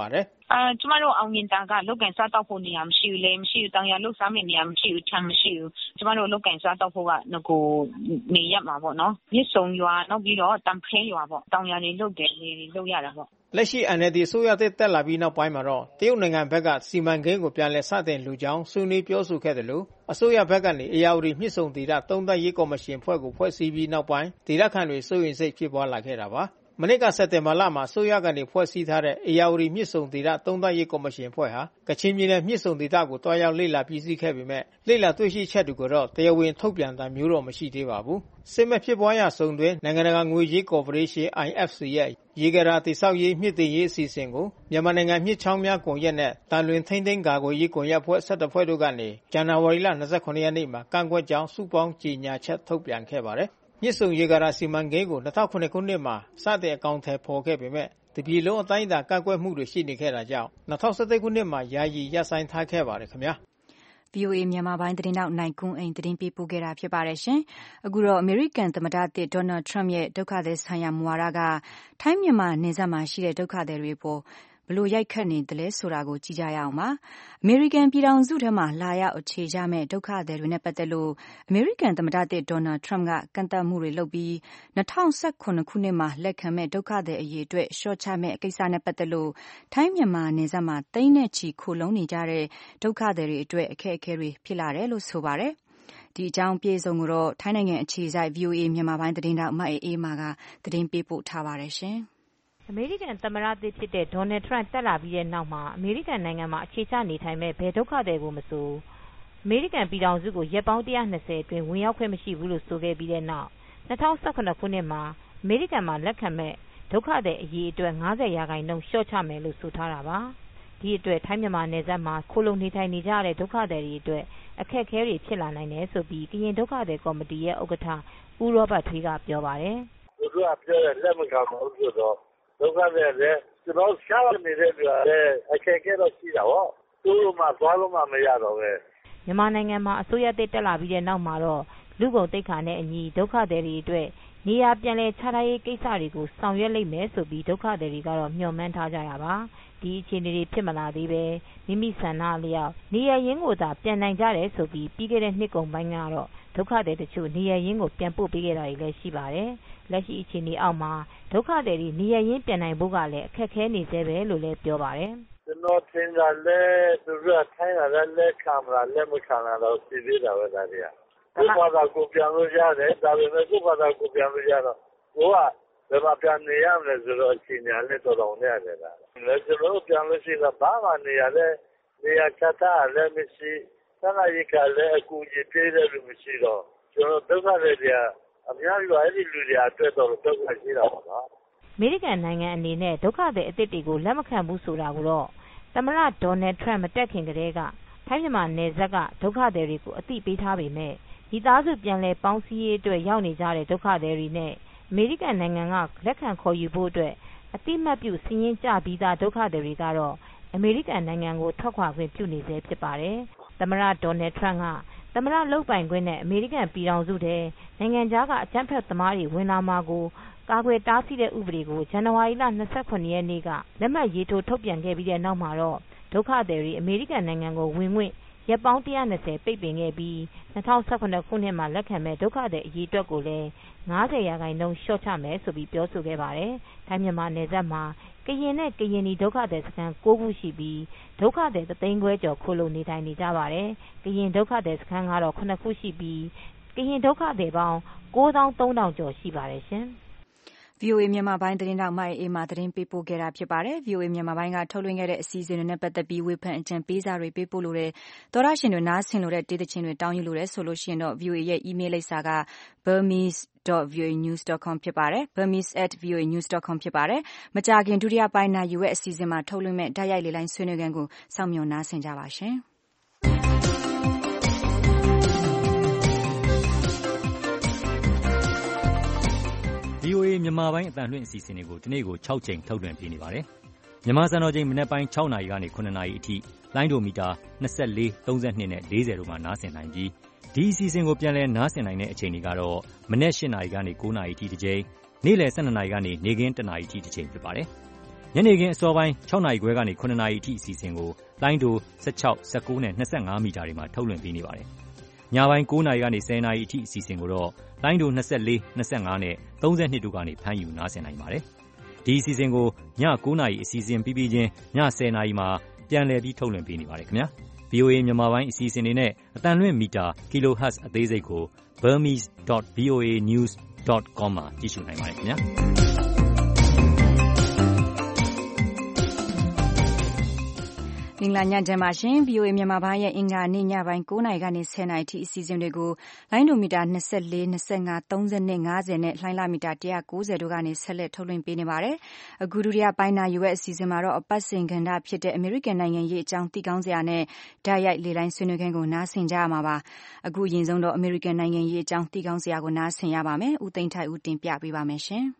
အာကျမတို့အောင်မြင်တာကလုတ်ကန်စားတောက်ဖို့နေရာမရှိဘူးလေမရှိဘူးတောင်ရလုတ်စားမယ့်နေရာမရှိဘူးချမ်းမရှိဘူးကျမတို့လုတ်ကန်စားတောက်ဖို့ကငကိုနေရမှာပေါ့နော်မြစ်ဆုံရွာနောက်ပြီးတော့တံခဲရွာပေါ့တောင်ရတွေလုတ်တယ်လေလုတ်ရတာပေါ့လက်ရှိ N L D အစိုးရသစ်တက်လာပြီးနောက်ပိုင်းမှာတော့တရုတ်နိုင်ငံဘက်ကစီမံကိန်းကိုပြန်လည်စတင်လူကြောင်းဆွေးနွေးပြောဆိုခဲ့တယ်လို့အစိုးရဘက်ကနေအေယာဝတီမြစ်ဆုံဒေသသုံးသပ်ရေးကော်မရှင်ဖွဲ့ကိုဖွဲ့စည်းပြီးနောက်ပိုင်းဒေသခံတွေစိုးရိမ်စိတ်ဖြစ်ပွားလာခဲ့တာပါမနေ့ကစက်တင်ဘာလမှာအစိုးရကနေဖွဲ့စည်းထားတဲ့အေယာဝတီမြစ်ဆုံဒေသသုံးသပ်ရေးကော်မရှင်ဖွဲ့ဟာကချင်ပြည်နယ်မြစ်ဆုံဒေသကိုတွားရောက်လေ့လာပြီးစီးခဲ့ပေမဲ့လေ့လာတွေ့ရှိချက်တွေကိုတော့တရားဝင်ထုတ်ပြန်တာမျိုးတော့မရှိသေးပါဘူးစစ်မဲ့ဖြစ်ပွားရဆုံးတွင်နိုင်ငံတကာငွေကြေးကော်ပိုရေးရှင်း I F C ရဲ့ရေကရာတိဆောက်ရေးမြစ်တင်ရေးအစီအစဉ်ကိုမြန်မာနိုင်ငံမြစ်ချောင်းများကွန်ရက်နဲ့တန်လွင်ထိန်းသိမ်းကာကွယ်ရေးကွန်ရက်ဖွဲ့၁၁ဖွဲ့တို့ကနေဇန်နဝါရီလ၂၇ရက်နေ့မှာကန့်ကွက်ကြောင်းစုပေါင်းကြေညာချက်ထုတ်ပြန်ခဲ့ပါတယ်မြစ်ဆုံရေကာတာစီမံကိန်းကို၂၀၀၇ခုနှစ်မှာစတင်အကောင်အထည်ဖော်ခဲ့ပေမဲ့တပြည်လုံးအတိုင်းအတာကန့်ကွက်မှုတွေရှိနေခဲ့တာကြောင့်၂၀၁၁ခုနှစ်မှာယာယီရပ်ဆိုင်းထားခဲ့ပါတယ်ခင်ဗျာ V O A မြန်မာပိုင်းသတင်းတောက်နိုင်ကွန်းအိန်သတင်းပေးပို့ခဲ့တာဖြစ်ပါတယ်ရှင်။အခုတော့ American သမ္မတသစ် Donald Trump ရဲ့ဒုက္ခသည်ဆိုင်ရာမူဝါဒကထိုင်းမြန်မာနယ်စပ်မှာရှိတဲ့ဒုက္ခသည်တွေပေါ်ဘလို့ရိုက်ခတ်နေတယ်လဲဆိုတာကိုကြည့်ကြရအောင်ပါ။ American ပြည်ထောင်စုထဲမှာလာရောက်အခြေချမဲ့ဒုက္ခသည်တွေနဲ့ပတ်သက်လို့ American သမ္မတသစ် Donald Trump ကကန့်သတ်မှုတွေလုပ်ပြီး၂၀၁၇ခုနှစ်မှာလက်ခံမဲ့ဒုက္ခသည်အရေးအတွက်ရှော့ချမဲ့ကိစ္စနဲ့ပတ်သက်လို့ထိုင်းမြန်မာနယ်စပ်မှာတိမ့်နဲ့ချီခိုလုံနေကြတဲ့ဒုက္ခသည်တွေအတွက်အခက်အခဲတွေဖြစ်လာတယ်လို့ဆိုပါတယ်။ဒီအကြောင်းပြေဆုံးကိုတော့ထိုင်းနိုင်ငံအခြေစိုက် V O A မြန်မာပိုင်းသတင်းတောက်မအေးအေးမာကသတင်းပေးပို့ထားပါတယ်ရှင်။အမေရိကန်သမ္မတသစ်ဖြစ်တဲ့ Donald Trump တက်လာပြီးတဲ့နောက်မှာအမေရိကန်နိုင်ငံမှာအခြေချနေထိုင်မဲ့ဘယ်ဒုက္ခသည်ကိုမဆိုအမေရိကန်ပြည်ထောင်စုကိုရက်ပေါင်း၁၂၀အတွင်းဝင်ရောက်ခွင့်မရှိဘူးလို့ဆိုခဲ့ပြီးတဲ့နောက်၂၀၁၇ခုနှစ်မှာအမေရိကန်မှာလက်ခံမဲ့ဒုက္ခသည်အရေးအတွက်၅၀ရာခိုင်နှုန်းလျှော့ချမယ်လို့ဆိုထားတာပါဒီအတွက်ထိုင်းမြန်မာနယ်စပ်မှာခိုလုံနေထိုင်နေကြတဲ့ဒုက္ခသည်တွေအတွက်အခက်အခဲတွေဖြစ်လာနိုင်တယ်ဆိုပြီးကရင်ဒုက္ခသည်ကော်မတီရဲ့ဥက္ကဋ္ဌဦးရောဘတ်ထွေးကပြောပါတယ်သူတို့ကပြောတဲ့လက်မခံဘူးဆိုတော့ဒုက္ခသည်တွေကျွန်တော်ရှားနေတဲ့လူတွေအခက်အခဲတော့ရှိတာပေါ့သူတို့မှသွားလို့မှမရတော့ပဲမြန်မာနိုင်ငံမှာအစိုးရသစ်တက်လာပြီးတဲ့နောက်မှာတော့လူကုန်တိတ်ခါနဲ့အညီဒုက္ခသည်တွေအတွက်နေရာပြန်လည်ချထားရေးကိစ္စတွေကိုဆောင်ရွက်လိမ့်မယ်ဆိုပြီးဒုက္ခသည်တွေကတော့မျှော်မှန်းထားကြတာပါဒီအခြေအနေတွေဖြစ်မလာသေးပဲမိမိဆန္ဒအလျောက်နေရာရင်းကိုသာပြန်နိုင်ကြတယ်ဆိုပြီးပြီးခဲ့တဲ့နှစ်ကုန်ပိုင်းကတော့ဒုက္ခသည်တချို့နေရာရင်းကိုပြန်ပို့ပေးခဲ့တာတွေလည်းရှိပါတယ်လက်ရှိအခြေအနေအောက်မှာဒုက္ခသည်တွေနေရာရင်းပြန်နိုင်ဖို့ကလည်းအခက်အခဲနေသေးပဲလို့လည်းပြောပါတယ်ကျွန်တော်ထင်တာလဲသူကထိုင်းတာလည်းခံမလားလက်မခံလားတော့သိသေးတာပဲဒါတွေကကိုယ်ဘာသာကိုပြန်လို့ရတယ်ဒါပေမဲ့ကိုယ်ဘာသာကိုပြန်လို့ရတော့ကိုကဘယ်မှာပြန်နေရမလဲဆိုတော့အချိန်ညာနဲ့တော်တော်နဲ့ရတယ်ဒါလည်းကျွန်တော်ပြန်လို့ရှိတာဘာမှနေရလဲနေရချတာလည်းမရှိဆန္ဒရိကလည်းအကူကြီးပြေးတယ်လို့မရှိတော့ကျွန်တော်ဒုက္ခတွေတွေအများကြီးအဲ့ဒီလူတွေအတွက်တော့ဒုက္ခရှိတာပါအမေရိကန်နိုင်ငံအနေနဲ့ဒုက္ခသည်အသစ်တွေကိုလက်မခံဘူးဆိုတာကိုတော့သမ္မတဒေါ်နယ်ထရန့်မတက်ခင်ကတည်းကထိုင်းမြန်မာနယ်စပ်ကဒုက္ခသည်တွေကိုအသိပေးထားပေမဲ့ဒီသားစုပြန်လည်ပေါင်းစည်းရေးအတွက်ရောက်နေကြတဲ့ဒုက္ခသည်တွေနဲ့အမေရိကန်နိုင်ငံကလက်ခံခေါ်ယူဖို့အတွက်အတိမတ်ပြုစီရင်ကြပြီးသားဒုက္ခသည်တွေကတော့အမေရိကန်နိုင်ငံကိုထွက်ခွာခွင့်ပြုနေဆဲဖြစ်ပါတယ်သမ္မတဒေါ်နယ်ထရန့်ကသမ္မတလုပ်ပိုင်ခွင့်နဲ့အမေရိကန်ပြည်ထောင်စုထဲနိုင်ငံခြားကအကြမ်းဖက်သမားတွေဝင်လာမှာကိုကာကွယ်တားဆီးတဲ့ဥပဒေကိုဇန်နဝါရီလ၂၇ရက်နေ့ကလက်မှတ်ရေးထိုးထုတ်ပြန်ခဲ့ပြီးတဲ့နောက်မှာတော့ဒုက္ခသည်တွေအမေရိကန်နိုင်ငံကိုဝင်ခွင့်ရက်ပေါင်း၁၂၀ပိတ်ပင်ခဲ့ပြီး၂၀၁၇ခုနှစ်မှာလက်ခံမဲ့ဒုက္ခသည်အရေးအတွက်ကိုလည်း၅၀ရာခိုင်နှုန်းလျှော့ချမယ်ဆိုပြီးပြောဆိုခဲ့ပါတယ်။ထိုင်းမြန်မာနယ်စပ်မှာကရင်နဲ့ကရင်နီဒုက္ခသည်စခန်း၉ခုရှိပြီးဒုက္ခသည်တသိန်းခွဲကျော်ခိုလုံနေထိုင်နေကြပါတယ်။ကရင်ဒုက္ခသည်စခန်းကတော့ခုနှစ်ခုရှိပြီးကရင်ဒုက္ခသည်ပေါင်း၉သောင်းသုံးထောင်ကျော်ရှိပါတယ်ရှင်။ V O A မြန်မာပိုင်းသတင်းတောက်မအေးမာသတင်းပေးပို့ခဲ့တာဖြစ်ပါတယ်။ V O A မြန်မာပိုင်းကထုတ်လွှင့်ခဲ့တဲ့အစီအစဉ်တွေနဲ့ပတ်သက်ပြီးဝေဖန်အကြံပေးစာတွေပေးပို့လို့တဲ့သောရရှင်တွေနားဆင်လို့တဲ့တေးသချင်းတွေတောင်းယူလို့တဲ့ဆိုလို့ရှိရင်တော့ V O A ရဲ့ email လိပ်စာက burmese dot voa news dot com ဖြစ်ပါတယ်။ burmese at voa news dot com ဖြစ်ပါတယ်။မကြာခင်ဒုတိယပိုင်းနာယူရဲ့အစီအစဉ်မှာထုတ်လွှင့်မဲ့ဓာတ်ရိုက်လေးလိုင်းဆွေးနွေးခန်းကိုစောင့်မျှော်နားဆင်ကြပါရှင်။ V O A မြန်မာပိုင်းအသံလွှင့်အစီအစဉ်တွေကိုဒီနေ့ကို၆ချိန်ထုတ်လွှင့်ပေးနေပါတယ်။မြန်မာစံတော်ချိန်မနက်ပိုင်း၆နာရီကနေ၇နာရီအထိလိုင်းဒိုမီတာ၂၄၊၃၂နဲ့၄၀တို့မှာနားဆင်နိုင်ပြီးဒီအစီအစဉ်ကိုပြန်လည်နားဆင်နိုင်တဲ့အချိန်တွေကတော့မနက်၈နာရီကနေ၉နာရီအထိတစ်ချိန်၊နေ့လယ်၁၂နာရီကနေနေ့ခင်း၁နာရီအထိတစ်ချိန်ဖြစ်ပါတယ်။ညနေခင်းအစောပိုင်း၆နာရီခွဲကနေ၇နာရီအထိအစီအစဉ်ကိုလိုင်းဒို၁၆ ၁၉နဲ့၂၅မီတာတွေမှာထုတ်လွှင့်ပေးနေပါတယ်။ညပိုင်း၉နာရီကနေ၁၀နာရီအထိအစီအစဉ်ကိုတော့လိုင်းဒို၂၄ ၂၅နဲ့၃၂တို့ကနေဖမ်းယူနားဆင်နိုင်ပါတယ်။ဒီအစီအစဉ်ကိုည၉နာရီအစီအစဉ်ပြီးပြီးချင်းည၁၀နာရီမှာပြန်လည်ပြီးထုတ်လွှင့်ပေးနေပါတယ်ခင်ဗျာ။ဗွီအိုအေ မြန်မာပိုင်းအစီအစဉ်တွေနဲ့အသံလွှင့်မီတာ kilohertz အသေးစိတ်ကို burmese dot v o a news dot com မှာကြည့်ရှုနိုင်ပါတယ်ခင်ဗျာ။မင်္ဂလာညချမ်းပါရှင် ဗွီအိုအေ မြန်မာပိုင်းရဲ့အင်္ဂါနေ့ညပိုင်း၉နာရီကနေ၁၀နာရီထိအစီအစဉ်တွေကိုလိုင်းဒိုမီတာ၂၄ ၂၅ ၃၂ ၅၀နဲ့လှိုင်းလမီတာ၁၉၀တို့ကနေဆက်လက်ထုတ်လွှင့်ပေးနေပါတယ်။အခုဒုတိယပိုင်းနာယူရဲ့အစီအစဉ်မှာတော့အပတ်စဉ်ကဏ္ဍဖြစ်တဲ့အမေရိကန်နိုင်ငံရေးအကြောင်းသိကောင်းစရာနဲ့ဓာတ်ရိုက်လေလိုင်းဆွေးနွေးခန်းကိုနားဆင်ကြရမှာပါ။အခုအရင်ဆုံးတော့အမေရိကန်နိုင်ငံရေးအကြောင်းသိကောင်းစရာကိုနားဆင်ရပါမယ်။ဦးသိန်းထိုက်ဦးတင်ပြပေးပါမယ်ရှင်။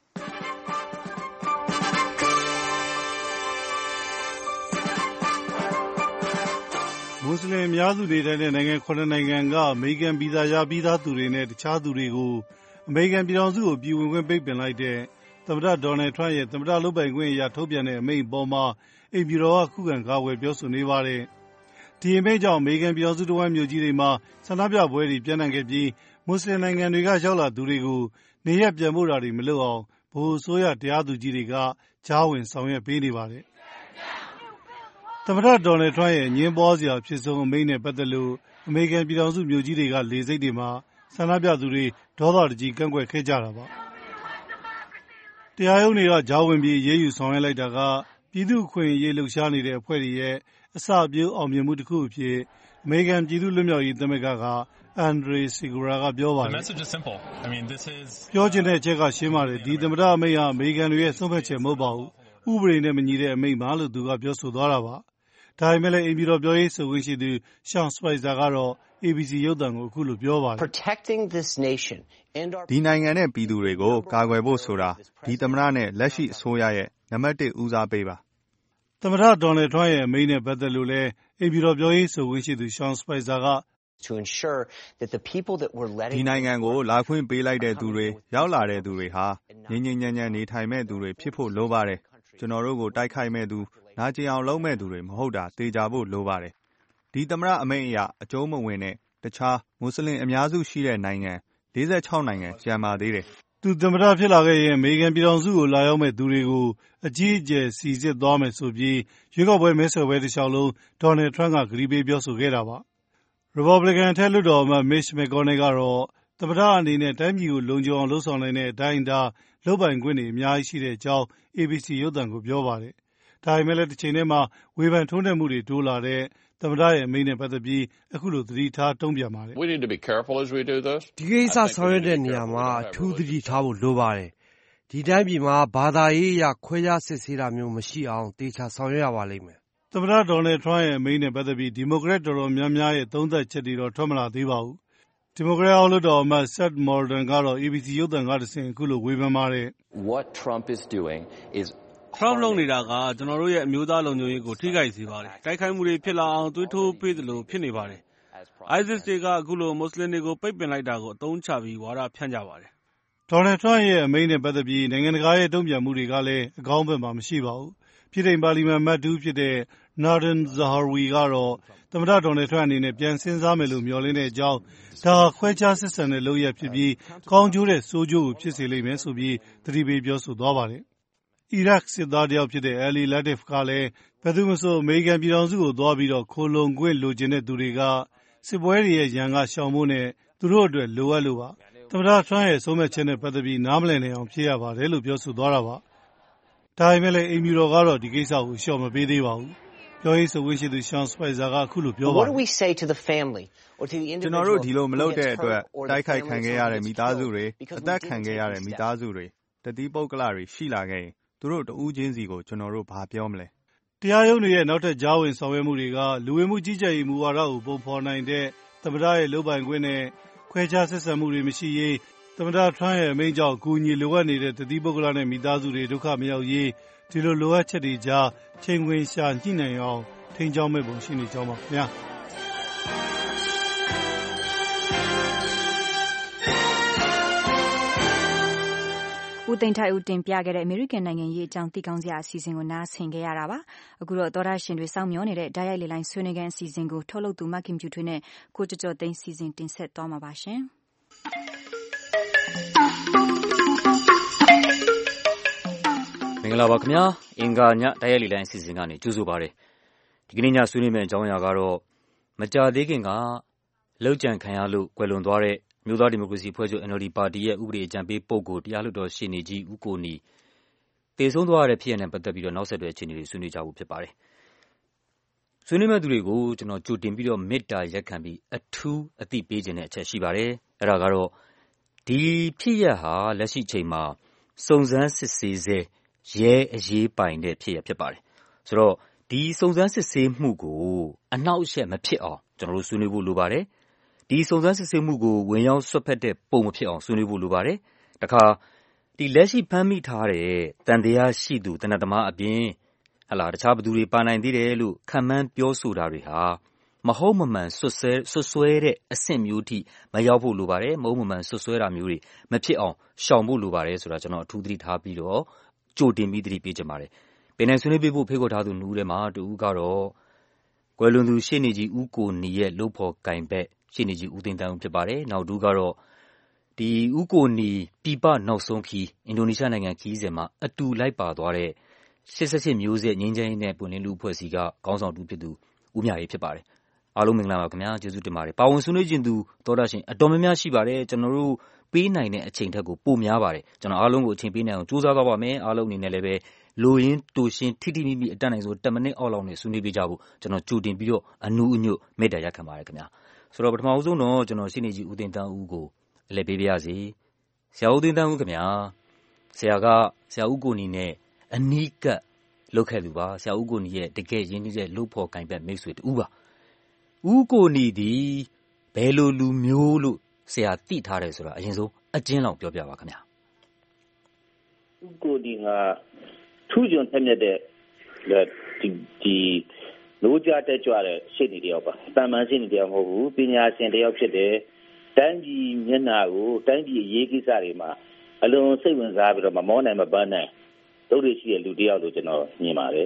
မွတ်စလင်အများစုနေထိုင်တဲ့နိုင်ငံခုနှစ်နိုင်ငံကအမေရိကန်ဗီဇာရပြီးသားသူတွေနဲ့တခြားသူတွေကိုအမေရိကန်ပြည်ထောင်စုကိုပြည်ဝင်ခွင့်ပိတ်ပင်လိုက်တဲ့သမ္မတဒေါ်နယ်ထရန့်ရဲ့သမ္မတလုပ်ပိုင်ခွင့်အရထုတ်ပြန်တဲ့အမိန့်အပေါ်မှာအိမ်ဖြူတော်ကခုခံကာကွယ်ပြောဆိုနေပါတယ်။ဒီအမိန့်ကြောင့်အမေရိကန်ပြည်ထောင်စုတဝန်းမြို့ကြီးတွေမှာဆန္ဒပြပွဲတွေပြန့်နှံ့ခဲ့ပြီးမွတ်စလင်နိုင်ငံတွေကရောက်လာသူတွေကိုနေရပ်ပြန်ပို့တာတွေမလုပ်အောင်ဗဟိုအစိုးရတရားသူကြီးတွေကကြားဝင်ဆောင်ရွက်ပေးနေပါတယ်။သမ္မတဒေါ်နယ်ထရန့်ရဲ့အငြင်းပွားစရာဖြစ်ဆုံးအမိန့်နဲ့ပတ်သက်လို့အမေရိကန်ပြည်ထောင်စုမြို့ကြီးတွေကလေဆိပ်တွေမှာဆန္ဒပြသူတွေဒေါသတကြီးကန့်ကွက်ခဲ့ကြတာပါ။တရားရုံးတွေကကြားဝင်ပြီးအရေးယူဆောင်ရွက်လိုက်တာကပြည်သူ့အခွင့်အရေးလှုပ်ရှားနေတဲ့အဖွဲ့တွေရဲ့အစပျိုးအောင်မြင်မှုတစ်ခုအဖြစ်အမေရိကန်ပြည်သူ့လွတ်မြောက်ရေးသမဂ္ဂကအန်ဒရေစီဂူရာကပြောပါတယ်။ပြောချင်တဲ့အချက်ကရှင်းပါတယ်ဒီသမ္မတအမိန့်ဟာအမေရိကန်တွေရဲ့ဆုံးဖြတ်ချက်မဟုတ်ပါဘူး။ဥပဒေနဲ့မညီတဲ့အမိန့်ပါလို့သူကပြောဆိုသွားတာပါ။ဒါပေမဲ့လည်းအိမ်ဖြူတော်ပြောရေးဆိုခွင့်ရှိသူရှောင်းစပိုက်ဆာကတော့ အေဘီစီ ရုပ်သံကိုအခုလိုပြောပါတယ်။ဒီနိုင်ငံနဲ့ပြည်သူတွေကိုကာကွယ်ဖို့ဆိုတာဒီသမ္မတနဲ့လက်ရှိအစိုးရရဲ့နံပါတ်တစ်ဦးစားပေးပါ။သမ္မတဒေါ်နယ်ထရန့်ရဲ့အမိန့်နဲ့ပတ်သက်လို့လည်းအိမ်ဖြူတော်ပြောရေးဆိုခွင့်ရှိသူရှောင်းစပိုက်ဆာကဒီနိုင်ငံကိုလာခွင့်ပေးလိုက်တဲ့သူတွေရောက်လာတဲ့သူတွေဟာငြိမ်းငြိမ်းချမ်းချမ်းနေထိုင်မဲ့သူတွေဖြစ်ဖို့လိုပါတယ်။ကျွန်တော်တို့ကိုတိုက်ခိုက်မဲ့သူနာကျင်အောင်လုပ်မဲ့သူတွေမဟုတ်တာသေချာဖို့လိုပါတယ်။ဒီသမ္မတအမိန့်အရအကျုံးမဝင်တဲ့တခြားမွတ်စလင်အများစုရှိတဲ့နိုင်ငံ၄၆နိုင်ငံကျန်ပါသေးတယ်။သူသမ္မတဖြစ်လာခဲ့ရင်အမေရိကန်ပြည်ထောင်စုကိုလာရောက်မဲ့သူတွေကိုအကြီးအကျယ်စီစစ်သွားမယ်ဆိုပြီးရွေးကောက်ပွဲမဲဆွယ်ပွဲတစ်လျှောက်လုံးဒေါ်နယ်ထရန့်ကကတိပေးပြောဆိုခဲ့တာပါ။ ရီပတ်ဘလစ်ကန်အထက်လွှတ်တော်အမတ်မစ်ချ်မက်ကော်နယ်ကတော့သမ္မတအနေနဲ့တိုင်းပြည်ကိုလုံခြုံအောင်လုပ်ဆောင်နိုင်တဲ့အတိုင်းအတာလုပ်ပိုင်ခွင့်တွေအများကြီးရှိတဲ့အကြောင်း အေဘီစီ ရုပ်သံကိုပြောပါတယ်။ဒါပေမဲ့လည်းတစ်ချိန်တည်းမှာဝေဖန်ထိုးနှက်မှုတွေတိုးလာတဲ့သမ္မတရဲ့အမိန့်နဲ့ပတ်သက်ပြီးအခုလိုသတိထားတုံ့ပြန်ပါတယ်။ဒီကိစ္စဆောင်ရွက်တဲ့နေရာမှာအထူးသတိထားဖို့လိုပါတယ်။ဒီတိုင်းပြည်မှာဘာသာရေးအရခွဲခြားစစ်ဆေးတာမျိုးမရှိအောင်သေချာဆောင်ရွက်ရပါလိမ့်မယ်။သမ္မတဒေါ်နယ်ထရန့်ရဲ့အမိန့်နဲ့ပတ်သက်ပြီးဒီမိုကရက်တော်တော်များများရဲ့သုံးသပ်ချက်တွေတော့ထွက်မလာသေးပါဘူး။ဒီမိုကရက်အောက်လွှတ်တော်အမတ်ဆက်မော်ဒန်ကတော့ အေဘီစီ ရုပ်သံကတဆင့်အခုလိုဝေဖန်ပါတယ်။ Trump လုပ်နေတာကကျွန်တော်တို့ရဲ့အမျိုးသားလုံခြုံရေးကိုထိခိုက်စေပါတယ်။တိုက်ခိုက်မှုတွေဖြစ်လာအောင်သွေးထိုးပေးသလိုဖြစ်နေပါတယ်။ ISIS တွေကအခုလိုမွတ်စလင်တွေကိုပိတ်ပင်လိုက်တာကိုအသုံးချပြီးဝါဒဖြန့်ကြပါတယ်။ဒေါ်နယ်ထရန့်ရဲ့အမိန့်နဲ့ပတ်သက်ပြီးနိုင်ငံတကာရဲ့တုံ့ပြန်မှုတွေကလည်းအကောင်းဘက်မှာမရှိပါဘူး။ပြည်ထောင်ပါလီမန်အမတ်တူဖြစ်တဲ့ Nadin Zahawi ကတော့သမ္မတဒေါ်နယ်ထရန့်အနေနဲ့ပြန်စဉ်းစားမယ်လို့မျှော်လင့်တဲ့အကြောင်းဒါခွဲခြားဆက်ဆံတဲ့လုပ်ရပ်ဖြစ်ပြီးကောင်းကျိုးတဲ့ဆိုးကျိုးကိုဖြစ်စေလိမ့်မယ်ဆိုပြီးသတိပေးပြောဆိုသွားပါတယ်။အီရတ်စစ်သားတယောက်ဖြစ်တဲ့ Ali Latif ကလည်းဘယ်သူမဆိုအမေရိကန်ပြည်ထောင်စုကိုသွားပြီးတော့ခိုလုံခွင့်လိုချင်တဲ့သူတွေကစစ်ပွဲတွေရဲ့ရန်ကရှောင်ဖို့နဲ့သူတို့အတွက်လိုအပ်လို့ပါ။သမ္မတထရန့်ရဲ့ဆုံးဖြတ်ချက်နဲ့ပတ်သက်ပြီးနားမလည်နိုင်အောင်ဖြစ်ရပါတယ်လို့ပြောဆိုသွားတာပါ။ဒါပေမဲ့လည်းအိမ်ဖြူတော်ကတော့ဒီကိစ္စကိုလျှော့မပေးသေးပါဘူး။ပြောရေးဆိုခွင့်ရှိသူရှောင်းစပိုက်ဆာကအခုလိုပြောပါတယ်ကျွန်တော်တို့ဒီလိုမလုပ်တဲ့အတွက်တိုက်ခိုက်ခံခဲ့ရတဲ့မိသားစုတွေအသက်ခံခဲ့ရတဲ့မိသားစုတွေတတိပုဂ္ဂလတွေရှိလာခဲ့ရင်သူတို့တဦးချင်းစီကိုကျွန်တော်တို့ဘာပြောမလဲတရားရုံးတွေရဲ့နောက်ထပ်ကြားဝင်ဆောင်ရွက်မှုတွေကလူဝင်မှုကြီးကြပ်ရေးမူဝါဒကိုပုံဖော်နိုင်တဲ့သမ္မတရဲ့လုပ်ပိုင်ခွင့်နဲ့ခွဲခြားဆက်ဆံမှုတွေမရှိရေးသမ္မတထရန့်ရဲ့အမိန့်ကြောင့်အကူအညီလိုအပ်နေတဲ့တတိပုဂ္ဂလနဲ့မိသားစုတွေဒုက္ခမရောက်ရေးဒီလိုလိုအပ်ချက်တွေကြားချိန်ခွင်ရှာညှိနှိုင်းအောင်ထိန်းကျောင်းမဲ့ပုံရှိနေကြောင်းပါခင်ဗျာဦးသိန်းထိုက်ဦးတင်ပြခဲ့တဲ့အမေရိကန်နိုင်ငံရေးအကြောင်းသိကောင်းစရာအစီအစဉ်ကိုနားဆင်ခဲ့ရတာပါအခုတော့သောတာရှင်တွေစောင့်မျှော်နေတဲ့ဓာတ်ရိုက်လေလိုင်းဆွေးနွေးခန်းအစီအစဉ်ကိုထုတ်လုပ်သူမခင်ဖြူထွေးနဲ့ကိုကျော်ကျော်သိန်းစီစဉ်တင်ဆက်သွားမှာပါရှင်မင်္ဂလာပါခင်ဗျာအင်္ဂါညဓာတ်ရိုက်လေလိုင်းအစီအစဉ်ကနေကြိုဆိုပါရစေဒီကနေ့ညဆွေးနွေးမယ့်အကြောင်းအရာကတော့မကြာသေးခင်ကလောက်ကျန်ခံရလို့ကွယ်လွန်သွားတဲ့မြို့သားဒီမိုကရေစီဖွဲ့ချုပ် N L D ပါတီရဲ့ဥပဒေအကြံပေးပုဂ္ဂိုလ်တရားလွှတ်တော်ရှေ့နေကြီးဦးကိုနီတည်ဆုံးသွားတဲ့ဖြစ်ရပ်နဲ့ပတ်သက်ပြီးတော့နောက်ဆက်တွဲအခြေအနေတွေဆွေးနွေးကြဖို့ဖြစ်ပါတယ်။ဆွေးနွေးမဲ့သူတွေကိုကျွန်တော်ကြိုတင်ပြီးတော့မေတ္တာရက်ခံပြီးအထူးအသိပေးခြင်းတဲ့အချက်ရှိပါတယ်။အဲဒါကတော့ဒီဖြစ်ရပ်ဟာလက်ရှိချိန်မှာစုံစမ်းစစ်ဆေးဆဲရဲအရေးပိုင်တဲ့ဖြစ်ရပ်ဖြစ်ပါတယ်။ဆိုတော့ဒီစုံစမ်းစစ်ဆေးမှုကိုအနှောက်အယှက်မဖြစ်အောင်ကျွန်တော်တို့ဆွေးနွေးဖို့လိုပါတယ်။ဒီစုံစမ်းစစ်ဆေးမှုကိုဝင်ရောက်ဆွတ်ဖက်တဲ့ပုံမဖြစ်အောင်ဆွေးနွေးဖို့လိုပါတယ်။တခါဒီလက်ရှိဖမ်းမိထားတဲ့တန်တရားရှိသူတနတ်သမားအပြင်ဟလာတခြားဘသူတွေပါနိုင်သေးတယ်လို့ခံမှန်းပြောဆိုတာတွေဟာမဟုတ်မမှန်ဆွဆွဲဆွဆွဲတဲ့အဆင့်မျိုးထိမရောက်ဖို့လိုပါတယ်။မဟုတ်မမှန်ဆွဆွဲတာမျိုးတွေမဖြစ်အောင်ရှောင်ဖို့လိုပါတယ်ဆိုတာကျွန်တော်အထူးသတိထားပြီးတော့ကြိုတင်ပြီးသတိပေးချင်ပါတယ်။ပင်နိုင်ဆွေးနွေးပေးဖို့ဖိတ်ခေါ်ထားသူနှူးထဲမှာတူဦးကတော့ကွယ်လွန်သူရှေ့နေကြီးဦးကိုနီရဲ့လုပ်ဖော်ကင်ဘက်ရှေ့နေကြီးဦးသိန်းတန်းဦးဖြစ်ပါတယ်။နောက်တူကတော့ဒီဦးကိုနီပြပနောက်ဆုံးခီးအင်ဒိုနီးရှားနိုင်ငံခီးစဉ်မှာအတူလိုက်ပါသွားတဲ့ရှစ်ဆယ့်ရှစ်မျိုးဆက်ငင်းချမ်းရေးနဲ့ပွင့်လင်းလူအဖွဲ့အစည်းကခေါင်းဆောင်တူဖြစ်သူဦးမြရေးဖြစ်ပါတယ်။အားလုံးမင်္ဂလာပါခင်ဗျာကျေးဇူးတင်ပါတယ်။ပါဝင်ဆွေးနွေးခြင်းသူသောတာရှင်အတော်များများရှိပါတယ်ကျွန်တော်တို့ပေးနိုင်တဲ့အချိန်ထက်ကိုပိုများပါတယ်ကျွန်တော်အားလုံးကိုအချိန်ပေးနိုင်အောင်ကြိုးစားသွားပါမယ်အားလုံးအနေနဲ့လည်းပဲလိုရင်းတူရှင်းထိထိမိမိအတတ်နိုင်ဆုံးtenမိနစ်အောက်လောက်နဲ့ဆွေးနွေးပေးကြဖို့ကျွန်တော်ကြိုတင်ပြီးတော့အနူးအညွတ်မေတ္တာရက်ခံပါတယ်ခင်ဗျာဆိုတော့ပထမအဆုံးတော့ကျွန်တော်ရှင်းနေကြီးဦးသိန်းတန်းဦးကိုအလဲပေးပါရစေဆရာဦးသိန်းတန်းဦးခင်ဗျာဆရာကဆရာဦးကိုနီနဲ့အနီးကပ်လုပ်ခဲ့သူပါဆရာဦးကိုနီရဲ့တကယ်ရင်းနှီးတဲ့လုပ်ဖော်ကင်ဘက်မိတ်ဆွေတူပါဦးကိုနီဒီဘယ်လိုလူမျိုးလို့ဆရာသိထားတယ်ဆိုတာအရင်ဆုံးအကျဉ်းလောက်ပြောပြပါခင်ဗျာဦးကိုနီကထူးချွန်ထက်မြက်တဲ့ဒီဒီလိုကြတဲ့ကြွတဲ့ရှင်းနေတယောက်ပါတန်မှန်ရှင်းနေတယောက်မဟုတ်ဘူးပညာရှင်တယောက်ဖြစ်တယ်တိုင်းပြည်မျက်နှာကိုတိုင်းပြည်ရေးကိစ္စတွေမှာအလွန်စိတ်ဝင်စားပြီးတော့မမောနိုင်မပန်းနိုင်တို့တွေရှိတဲ့လူတယောက်လို့ကျွန်တော်မြင်ပါတယ်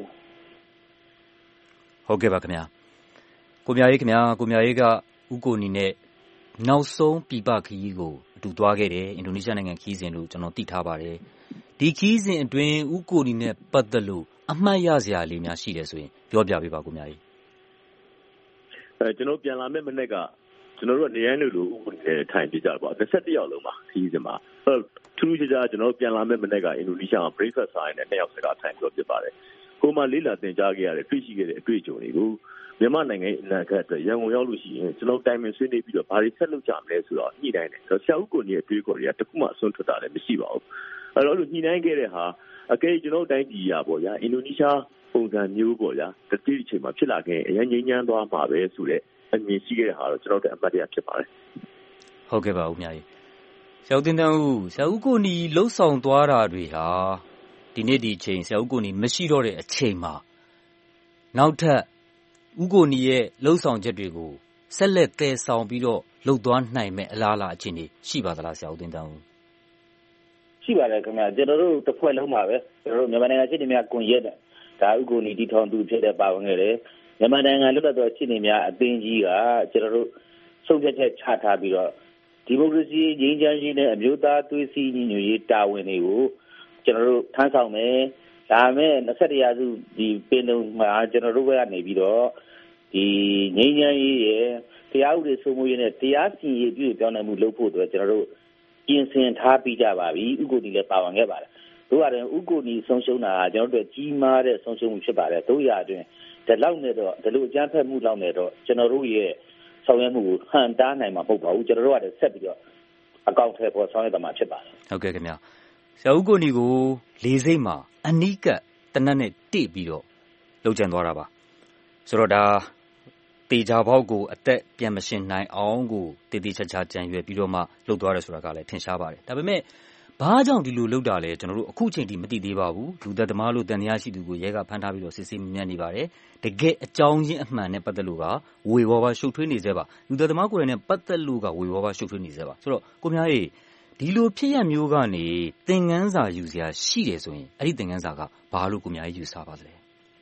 ဟုတ်ကဲ့ပါခင်ဗျာကိုမြရေးခင်ဗျာကိုမြရေးကဦးကိုနီနဲ့နောက်ဆုံးပြပခရီးကိုအတူသွားခဲ့တယ်အင်ဒိုနီးရှားနိုင်ငံခီးစဉ်လို့ကျွန်တော်သိထားပါတယ်ဒီခီးစဉ်အတွင်းဦးကိုနီနဲ့ပတ်သက်လို့အမှတ်ရစရာလေးများရှိတယ်ဆိုရင်ပြောပြပေးပါကိုမြကြီးအဲကျွန်တော်ပြန်လာမဲ့မနေ့ကကျွန်တော်တို့နေရန်လို့ဦးကိုနီနဲ့ထိုင်ပြကြတော့ပေါ့၂၁ယောက်လုံးပါခီးစဉ်မှာအဲထူးထူးခြားခြားကျွန်တော်ပြန်လာမဲ့မနေ့ကအင်ဒိုနီးရှားမှာ breakfast ဆိုင်နဲ့နှစ်ယောက်စကားထိုင်ပြောဖြစ်ပါတယ်ကိုမလေးလာတင်ကြားခဲ့ရတဲ့တွေ့ရှိခဲ့တဲ့အတွေ့အကြုံတွေကိုမြန်မာနိုင်ငံရဲ့အနာဂတ်အတွက်ရန်ကုန်ရောက်လို့ရှိရင်ကျွန်တော်တိုင်ပင်ဆွေးနွေးပြီးတော့ဘာတွေဆက်လုပ်ကြမလဲဆိုတော့ညှိနှိုင်းတယ်ဆိုတော့ဆရာဦးကိုနီရဲ့အတွေ့အကြုံတွေကတခုမှအစွန်းထွက်တာလည်းမရှိပါဘူးအဲ့တော့လို့ညှိနှိုင်းခဲ့တဲ့ဟာအကယ်ကျွန်တော်တိုင်းပြည်ရပေါ့ဗျာအင်ဒိုနီးရှားပုံစံမျိုးပေါ့ဗျာတတိအချိန်မှာဖြစ်လာခဲ့အရင်ငြိမ်းချမ်းသွားမှာပဲဆိုတဲ့အမြင်ရှိခဲ့တဲ့ဟာတော့ကျွန်တော်တို့အမှတ်တရဖြစ်ပါတယ်ဟုတ်ကဲ့ပါဦးမြကြီးဆရာဦးတင်တန်းဦးဆရာဦးကိုနီလှုပ်ဆောင်သွားတာတွေဟာဒီနေ့ဒီအချိန်ဆရာဦးကိုနီမရှိတော့တဲ့အချိန်မှာနောက်ထပ်ဦးကိုနီရဲ့လှုပ်ဆောင်ချက်တွေကိုဆက်လက်တည်ဆောင်ပြီးတော့လှုပ်သွားနိုင်မဲ့အလားအလာအခြေအနေရှိပါသလားဆရာဦးတင်တန်းဦးရှိပါတယ်ခင်ဗျာကျွန်တော်တို့တစ်ဖွဲ့လုံးပါပဲကျွန်တော်တို့မြန်မာနိုင်ငံရှေ့နေများကွန်ရက်တဲ့ဒါဥက္ကိုနီတီထောင်သူဖြစ်တဲ့ပါဝင်ခဲ့တယ်မြန်မာနိုင်ငံလွတ်လပ်သောရှေ့နေများအသင်းကြီးကကျွန်တော်တို့ဆုံးဖြတ်ချက်ချထားပြီးတော့ဒီမိုကရေစီငြိမ်းချမ်းရေးနဲ့အမျိုးသားသွေးစည်းညီညွတ်ရေးတာဝန်တွေကိုကျွန်တော်တို့ထမ်းဆောင်မယ်ဒါမဲ့၂၁ရာစုဒီပင်လုံမှာကျွန်တော်တို့ကနေပြီးတော့ဒီငြိမ်းချမ်းရေးရဲ့တရားဥပဒေစိုးမိုးရေးနဲ့တရားစီရင်ရေးပြုပြောင်းလဲမှုလုပ်ဖို့အတွက်ကျွန်တော်တို့ပြင်ဆင်ထားပြီးကြပါပြီဥက္ကိုနီလည်းပါဝင်ခဲ့ပါတယ်တို့ရတယ်ဥက္ကိုနီဆုံးရှုံးတာကျွန်တော်တို့ကြီးမားတဲ့ဆုံးရှုံးမှုဖြစ်ပါတယ်တို့ရအတွင်းဒီလောက်နဲ့တော့ဒီလိုအကြမ်းဖက်မှုလောက်နဲ့တော့ကျွန်တော်တို့ရဲ့ဆောင်ရွက်မှုကိုဟန်တားနိုင်မှာမဟုတ်ပါဘူးကျွန်တော်တို့ကလည်းဆက်ပြီးတော့အကောင့်ထဲပေါ်ဆောင်ရွက်တာမှာဖြစ်ပါတယ်ဟုတ်ကဲ့ခင်ဗျာဆရာဦးကိုနီကိုလေးစိတ်မှာအနီးကပ်တနတ်နဲ့တိပြီးတော့လှုပ်ကြံသွားတာပါဆိုတော့ဒါတေချာပေါက်ကိုအသက်ပြန်မရှင်နိုင်အောင်ကိုတည်တည်ချာချာကြံရွယ်ပြီးတော့မှလှုပ်သွားတယ်ဆိုတာကလည်းထင်ရှားပါတယ်ဒါပေမဲ့ဘာကြောင့်ဒီလိုလှုပ်တာလဲကျွန်တော်တို့အခုချိန်ထိမသိသေးပါဘူးလူသက်သမားလို့တန်တရားရှိသူကိုရဲကဖမ်းထားပြီးတော့စစ်ဆေးမြင်နေပါတယ်တကယ်အကြောင်းရင်းအမှန်နဲ့ပတ်သက်လို့ကဝေဝါးပါရှုပ်ထွေးနေသေးပါလူသက်သမားကိုယ်တိုင်နဲ့ပတ်သက်လို့ကဝေဝါးပါရှုပ်ထွေးနေသေးပါဆိုတော့ကိုများကြီးဒီလိုဖြစ်ရပ်မျိုးကနေသင်ခန်းစာယူစရာရှိတယ်ဆိုရင်အဲ့ဒီသင်ခန်းစာကဘာလို့ကိုများယူဆပါသလဲ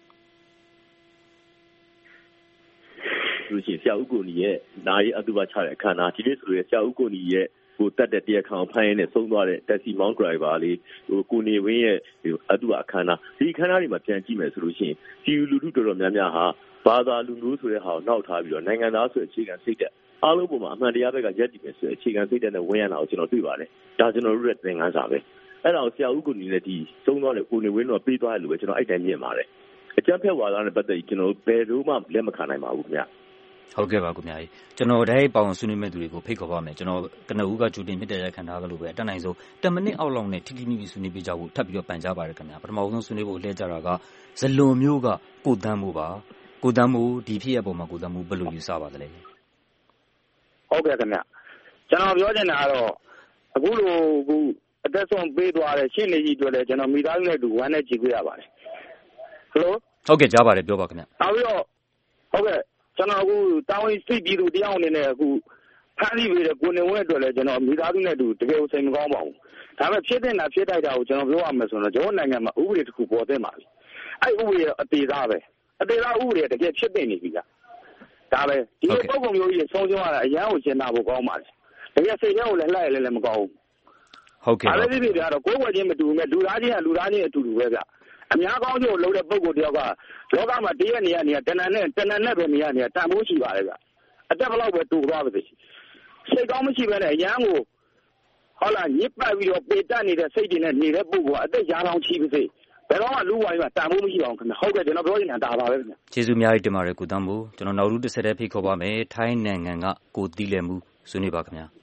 လို့ရှိရင်ဆရာဦးကိုနီရဲ့နာရီအတူပါချတဲ့အခမ်းအနားဒီနေ့ဆိုရင်ဆရာဦးကိုနီရဲ့ကိုတက်တဲ့တရားခံဖမ်းရင်းနဲ့ဆုံးသွားတဲ့ taxi mount driver လေးဟိုကိုနေဝင်းရဲ့အတူအခမ်းအနားဒီအခမ်းအနားတွေမှာပြန်ကြည့်မယ်ဆိုလို့ရှိရင်ဒီလူထုတော်တော်များများဟာဘာသာလူမျိုးဆိုတဲ့ဟာကိုနောက်ထားပြီးတော့နိုင်ငံသားဆိုတဲ့အခြေခံစိတ်ဓာတ်အားလုံးပေါ်မှာအမှန်တရားဘက်ကရက်တည်မယ်ဆိုတဲ့အခြေခံစိတ်ဓာတ်နဲ့ဝင်ရတာကိုကျွန်တော်တွေ့ပါတယ်ဒါကျွန်တော်တို့ရဲ့သင်ခန်းစာပဲအဲ့ဒါကိုဆရာဦးကိုနီနဲ့ဒီဆုံးသွားတဲ့ကိုနေဝင်းတော့ပေးသွားတယ်လို့ပဲကျွန်တော်အဲ့တိုင်းမြင်ပါတယ်အကြမ်းဖက်ဝါဒနဲ့ပတ်သက်ပြီးကျွန်တော်ဘယ်တော့မှလက်မခံနိုင်ပါဘူးခင်ဗျဟုတ်ကဲ့ပါကိုမြကြီးကျွန်တော်တည်းပေါအောင်ဆွေးနွေးမဲ့သူတွေကိုဖိတ်ခေါ်ပါမယ်ကျွန်တော်ကနဦးကဂျူတင်မြစ်တဲ့ရခံထားကြလို့ပဲအတက်နိုင်ဆုံးtenမိနစ်အောက်လောက်နဲ့ထိထိမိမိဆွေးနွေးပေးကြဖို့ထပ်ပြီးတော့ပန်ကြားပါတယ်ခင်ဗျာပထမဆုံးဆွေးနွေးဖို့လှည့်ကြတာကဇလွန်မျိုးကကိုတန်းမိုးပါကိုတန်းမိုးဒီဖြစ်ရပုံမှာကိုတန်းမိုးဘယ်လိုယူဆပါသလဲဟုတ်ကဲ့ခင်ဗျကျွန်တော်ပြောချင်တာကတော့အခုလိုအခုအသက်ဆုံးပေးသွားတဲ့ရှင်းနေကြီးတွေ့လဲကျွန်တော်မိသားစုနဲ့တူဝမ်းနဲ့ကြည့်ကြရပါတယ်ဟယ်လိုဟုတ်ကဲ့ကြားပါတယ်ပြောပါခင်ဗျနောက်ပြီးတော့ဟုတ်ကဲ့ကျွန်တော်အခုတောင်းရင်စိတ်ပြီးသူတရားအနေနဲ့အခုဖမ်းဆီးပြီးတဲ့ကိုနေဝင်းအတွက်လည်းကျွန်တော်မိသားစုနဲ့တူတကယ်ကိုစိတ်မကောင်းပါဘူးဒါပေမဲ့ဖြစ်တဲ့နာဖြစ်တိုက်တာကိုကျွန်တော်ပြောရမယ်ဆိုတော့ကျွန်တော်နိုင်ငံမှာဥပဒေတစ်ခုပေါ်သင့်ပါပြီအဲ့ဥပဒေအသေးသားပဲအသေးသားဥပဒေတကယ်ဖြစ်တဲ့နေပြီလားဒါပဲဒီလိုပုံပုံမျိုးကြီးဆုံးရှုံးရတာအရန်ကိုရှင်းတာဖို့ကောင်းပါလေတကယ်စိတ်ထဲကိုလည်းလှည့်ရလဲလည်းမကောင်းဘူးဟုတ်ကဲ့အဲ့ဒီပြည်ပြတော့ကိုယ်ဝယ်ချင်းမတူဘူးမဲ့လူသားချင်းကလူသားချင်းအတူတူပဲဗျအများကောင်းကျိုးလုပ်တဲ့ပုံကိုတယောက်ကလောကမှာတရက်နေရနေတဏ္ဍနဲ့တဏ္ဍနဲ့ပဲနေရနေတန်ဖိုးရှိပါလေဗျအတက်ဘလောက်ပဲတူသွားပါစေစိတ်ကောင်းမရှိပဲနဲ့အရန်ကိုဟုတ်လားညစ်ပတ်ပြီးတော့ပေတက်နေတဲ့စိတ်တွေနဲ့နေတဲ့ပုံကအသက်ရာလောင်ချီပါစေဘယ်တော့မှလူဝိုင်းမှာတန်ဖိုးမရှိအောင်ခင်ဗျဟုတ်ကဲ့ကျွန်တော်ပြောနေတာဒါပါပဲခင်ဗျကျေးဇူးအများကြီးတင်ပါတယ်ကိုတန်းမိုးကျွန်တော်နောက်လူတစ်ဆက်တည်းဖိတ်ခေါ်ပါမယ်ထိုင်းနိုင်ငံကကိုတီးလည်မှုဆွေးနွေးပါခင်ဗျ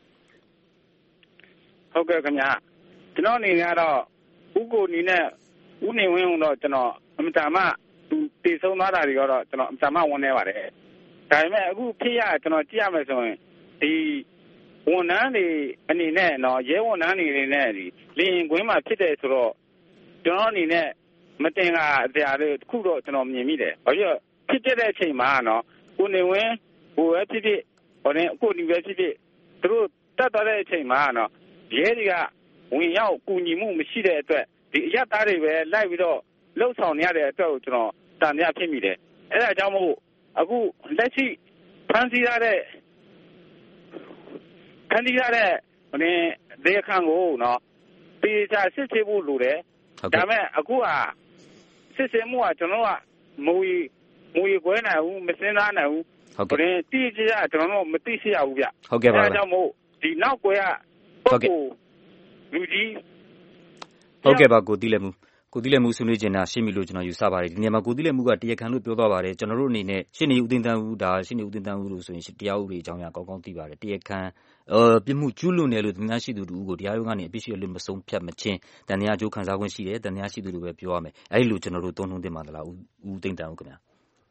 ဟုတ်ကဲ့ခင်ဗျကျွန်တော်အနေနဲ့ကတော့ဥကိုနီနဲ့ဦးနေဝင်းတော့ကျွန်တော်အမတန်မှသူတည်ဆုံးသွားတာတွေကတော့ကျွန်တော်အမတန်မှဝန်းနေပါတယ်ဒါပေမဲ့အခုဖြစ်ရကျွန်တော်ကြည့်ရမယ်ဆိုရင်ဒီဝန်ထမ်းတွေအနေနဲ့တော့ရဲဝန်ထမ်းတွေနဲ့ဒီလင်းကွင်းမှာဖြစ်တယ်ဆိုတော့ကျွန်တော်အနေနဲ့မတင်တာအရာတွေတခုတော့ကျွန်တော်မြင်မိတယ်ဘာဖြစ်ဖြစ်တဲ့အချိန်မှာနော်ဦးနေဝင်းဟိုပဲဖြစ်ဖြစ်ဟိုနဲ့အခုဒီပဲဖြစ်ဖြစ်သူတို့တတ်သွားတဲ့အချိန်မှာနော်ရဲတွေကဝင်ရောက်ကူညီမှုမရှိတဲ့အတွက်ဒီအရသားတွေပဲလိုက်ပြီးတော့လှုပ်ဆောင်နေရတဲ့အတွက်ကိုကျွန်တော်တန်မြဖြစ်မိတယ်အဲ့ဒါကြောင့်မို့အခုလက်ရှိဖန်ဆီးရတဲ့ဖန်ဆီးရတဲ့ဟိုနေဒေခန့်ကိုနော်ပေချာစစ်ဆေးဖို့လိုတယ်ဒါမဲ့အခုကစစ်ဆေးမှုကကျွန်တော်ကမူရီမူရီကွဲနိုင်ဘူးမစင်းသားနိုင်ဘူးဟုတ်ကဲ့တိကျကျကျွန်တော်တို့မသိရှိရဘူးဗျဟုတ်ကဲ့ပါအဲ့ဒါကြောင့်မို့ဒီနောက်ကွဲကဟုတ်ကဲ့လူကြီးဟုတ်ကဲ့ပါကိုတီးလက်မှုကိုတီးလက်မှုဆွေးနွေးခြင်းတာရှင်းပြီလို့ကျွန်တော်ယူဆပါတယ်ဒီနေရာမှာကိုတီးလက်မှုကတရားခံလို့ပြောသွားပါတယ်ကျွန်တော်တို့အနေနဲ့ရှင်းနေဦးသိန်းတန်းဦးဒါရှင်းနေဦးသိန်းတန်းဦးလို့ဆိုရင်တရားဥပဒေအကြောင်းအရာကောင်းကောင်းသိပါတယ်တရားခံအဲပြမှုကျူးလွန်တယ်လို့သင်များရှိသူတို့ကိုတရားရုံးကနေအပြစ်ရှိလို့မဆုံးဖြတ်မချင်းတန်တရားအကျိုးခံစားခွင့်ရှိတယ်တန်တရားရှိသူတို့ပဲပြောရမယ်အဲဒီလိုကျွန်တော်တို့သုံးနှုန်းတင်ပါသလားဦးသိန်းတန်းဦးခင်ဗျာ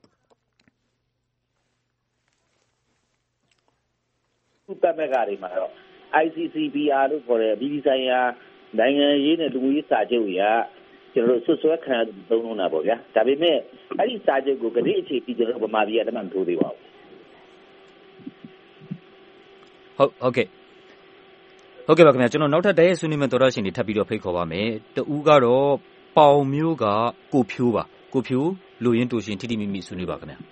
ဥပဒေကတွေမှာတော့ I C C P R လို့ခေါ်တဲ့ပြည်ဆိုင်ရာနိုင်ငံရေးနဲ့လူမှုရေးစာချုပ်ရကျွန်တော်တို့ဆွဆွဲခံသုံးလုံးတာပေါ့ဗျာဒါပေမဲ့အဲ့ဒီစာချုပ်ကိုကတိအခြေပြီးကျွန်တော်ဗမာပြည်ကတမန်ထိုးသေးပါဘူးဟုတ်ဟုတ်ကဲ့ဟုတ်ကဲ့ပါခင်ဗျာကျွန်တော်နောက်ထပ်တည်းဆွေးနွေးမယ့်တော်ရရှင်တွေထပ်ပြီးတော့ဖိတ်ခေါ်ပါမယ်တဦးကတော့ပေါင်မျိုးကကိုဖြိုးပါကိုဖြိုးလူရင်းတူရှင်ထိတိမိမိဆွေးနွေးပါခင်ဗျာ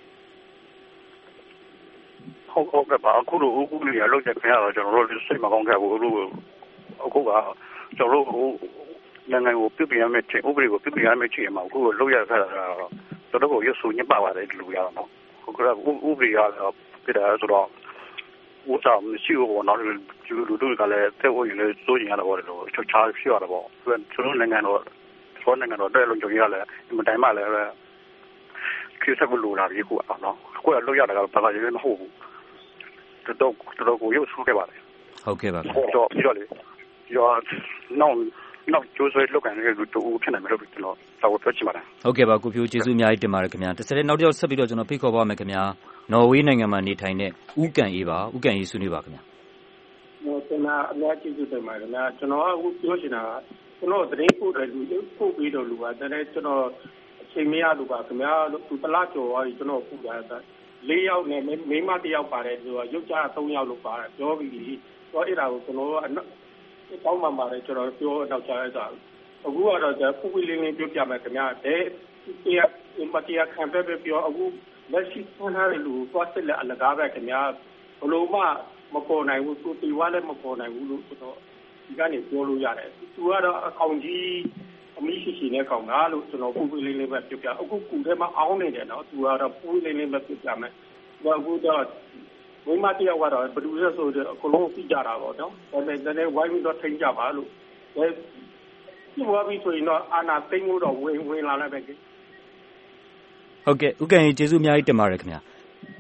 ဟုတ်ဟုတ်ကဲ့ပါအခုလိုအခုလေးရလောက်ချက်ခင်ရတော့ကျွန်တော်တို့စိတ်မကောင်းခဲ့ဘူးလို့အခုကကျွန်တော်တို့နိုင်ငံကိုပြပြရမယ့်ချိန်ဥပဒေကိုပြပြရမယ့်ချိန်မှာအခုလောက်ရခါတော့တော်တော်ကိုရဆူညပါပါတယ်လူရတော့ဟုတ်ကဲ့ဥပဒေရတော့ပြတာဆိုတော့ဥစ္စာမရှိဘူးပေါ့နော်လူလူတို့ကလည်းတဲ့ဝင်လေစိုးရင်ရတော့လို့ချချာဖြစ်ရတော့ပေါ့ကျွန်တော်နိုင်ငံတော့ကျွန်တော်နိုင်ငံတော့တဲ့လုံကြရလဲဒီမတိုင်းမှလည်းခေတ်ဆက်လို့လာပြီခုอ่ะเนาะကိုယ်လောက်ရတာကတော့ဘာသာရေးမဟုတ်ဘူးတော်တော်ကိုရုပ်ဆူခဲ့ပါတယ်ဟုတ်ကဲ့ပါတော့ပြီးတော့လေရောနောက်နောက်ကျိုးဆွဲလောက်ကန်တဲ့လူတို့ဖြစ်နိုင်မယ်လို့ကျွန်တော်သာဝပြောချင်ပါတယ်ဟုတ်ကဲ့ပါကိုဖြိုးကျေးဇူးအများကြီးတင်ပါတယ်ခင်ဗျာတစ်ဆက်တည်းနောက်တစ်ယောက်ဆက်ပြီးတော့ကျွန်တော်ဖိတ်ခေါ်ပါမယ်ခင်ဗျာနော်ဝေးနိုင်ငံမှာနေထိုင်တဲ့ဦးကန်အေးပါဦးကန်အေးဆွေးနွေးပါခင်ဗျာဟိုကျွန်တော်အများကြီးကျေးဇူးတင်ပါတယ်ခင်ဗျာကျွန်တော်အခုပြောချင်တာကကျွန်တော်သတင်းပို့တယ်လူပို့ပြီးတော့လူကတည်းကကျွန်တော်အချိန်မရလို့ပါခင်ဗျာသူတလားကျော်သွားပြီကျွန်တော်ပို့တာလေးယောက်နဲ့မိန်းမတစ်ယောက်ပါတယ်ဆိုတော့ရုပ်ကြသုံးယောက်လို့ပါတယ်ပြောပြီးတော့အဲ့ဒါကိုကျွန်တော်ကတောင်းပန်ပါတယ်ကျွန်တော်ပြောတော့ကြားရတာအခုကတော့ပူပီလေးလေးပြောပြမယ်ခင်ဗျာတဲ့တရားမတရားခံပဲပြောအခုလက်ရှိဆန်းထားတဲ့လူသွားစစ်လက်အလကားပဲခင်ဗျာဘလို့မှမပေါ်နိုင်ဘူးသူတီဝါလည်းမပေါ်နိုင်ဘူးလို့ဆိုတော့ဒီကနေပြောလို့ရတယ်သူကတော့အကောင်ကြီးအမိရှိရှိနဲ့ကောင်လားလို့ကျွန်တော်ပူပီလေးလေးပဲပြောပြအခုကူထဲမှာအောင်းနေတယ်နော်သူကတော့ပူလေးလေးပဲပြောပြမယ်တော့အခုတော့ဝိမတယောက်ကတော့ဘယ်သူလဲဆိုတော့အကုန်လုံးသိကြတာပေါ့နော်ဒါပေမဲ့လည်းဝိုင်းပြီးတော့ထိန်းကြပါလို့အဲဒီဝါပြီးဆိုရင်တော့အာနာသိမ့်လို့တော့ဝင်ဝင်လာလည်းပဲဟုတ်ကဲ့ဥက္ကဋ္ဌကျေးဇူးအများကြီးတင်ပါတယ်ခင်ဗျာ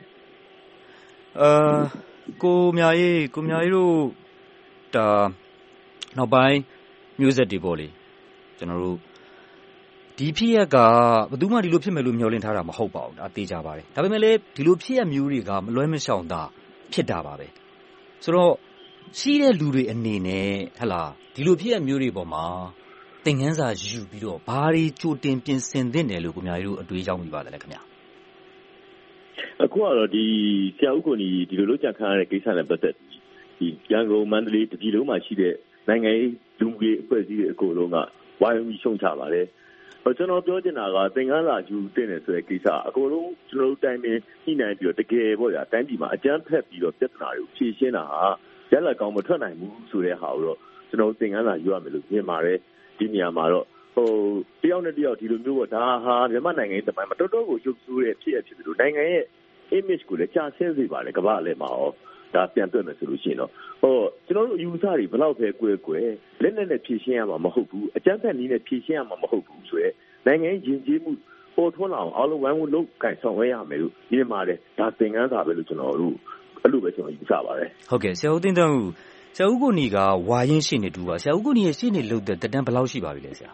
အာကိုမြရေးကိုမြရေးတို့ဒါနောက်ပိုင်းမျိုးဆက်တွေပေါ့လေကျွန်တော်တို့ဒီဖြစ်ရက်ကဘယ်သူမှဒီလိုဖြစ်မယ်လို့မျှော်လင့်ထားတာမဟုတ်ပါဘူးဒါသိကြပါတယ်ဒါပေမဲ့လည်းဒီလိုဖြစ်ရမျိုးတွေကမလွဲမရှောင်တာဖြစ်တာပါပဲဆိုတော့ရှိတဲ့လူတွေအနေနဲ့ဟလာဒီလိုဖြစ်ရမျိုးတွေပေါ်မှာသင်ခန်းစာယူပြီးတော့ဘာတွေကြိုတင်ပြင်ဆင်သင့်တယ်လို့ကိုမြရေးတို့အတွေးကြောင်းမိပါတယ်ခင်ဗျာအခုကတော့ဒီဆရာဦးကိုကြီးဒီလိုလုပ်ကြခံရတဲ့ကိစ္စနဲ့ပတ်သက်ဒီရန်ကုန်မန္တလေးတပြည်လုံးမှာရှိတဲ့နိုင်ငံရေးလူမှုရေးအဖွဲ့အစည်းတွေအကုန်လုံးကဝိုင်းပြီးရှုံချပါတယ်ကျွန်တော်ပြောချင်တာကသင်ခန်းစာယူတင်တယ်ဆိုတဲ့ကိစ္စအကုန်လုံးကျွန်တော်တို့တိုင်းပင်ညှိနှိုင်းပြီးတော့တကယ်ပေါ့ဗျာတိုင်းပြည်မှာအကြမ်းဖက်ပြီးတော့ပြဿနာတွေကိုဖြေရှင်းတာဟာရလဒ်ကောင်းမထွက်နိုင်ဘူးဆိုတဲ့ဟာကိုတော့ကျွန်တော်သင်ခန်းစာယူရမယ်လို့မြင်ပါတယ်ဒီနေရာမှာတော့ဟိုတယောက်နဲ့တယောက်ဒီလိုမျိုးပေါ့ဒါဟာမြန်မာနိုင်ငံရဲ့တမိုင်းမှာတော်တော်ကိုရုပ်ဆိုးတဲ့ဖြစ်ရဖြစ်ပြီးတော့နိုင်ငံရဲ့ image ကိုလည်းကြာဆင်းစေပါတယ်ကမ္ဘာအလယ်မှာရောဒါပြန်တွေ့မယ်ဆိုလို့ရှိရင်တော့ဟိုကျွန်တော်တို့အယူအဆတွေဘယ်လောက်ပဲကွဲကွဲလက်နဲ့နဲ့ဖြည့်ရှင်းရမှာမဟုတ်ဘူးအကြမ်းဖက်နည်းနဲ့ဖြည့်ရှင်းရမှာမဟုတ်ဘူးဆိုရဲနိုင်ငံရေးယဉ်ကျေးမှုပေါ်ထွန်းလာအောင်အားလုံးဝိုင်းဝန်းလုပ်ကိုင်ဆောင်ရွက်ရမယ်လို့ဒီမှာလည်းဒါသင်ခန်းစာပဲလို့ကျွန်တော်တို့အဲ့လိုပဲကျွန်တော်ယူဆပါတယ်ဟုတ်ကဲ့ဆရာဦးသိန်းတန်းဦးဆရာဦးကိုနီကဝါရင်းရှိနေတူပါဆရာဦးကိုနီရဲ့ရှိနေလို့တဲ့တန်းဘယ်လောက်ရှိပါပြီလဲဆရာ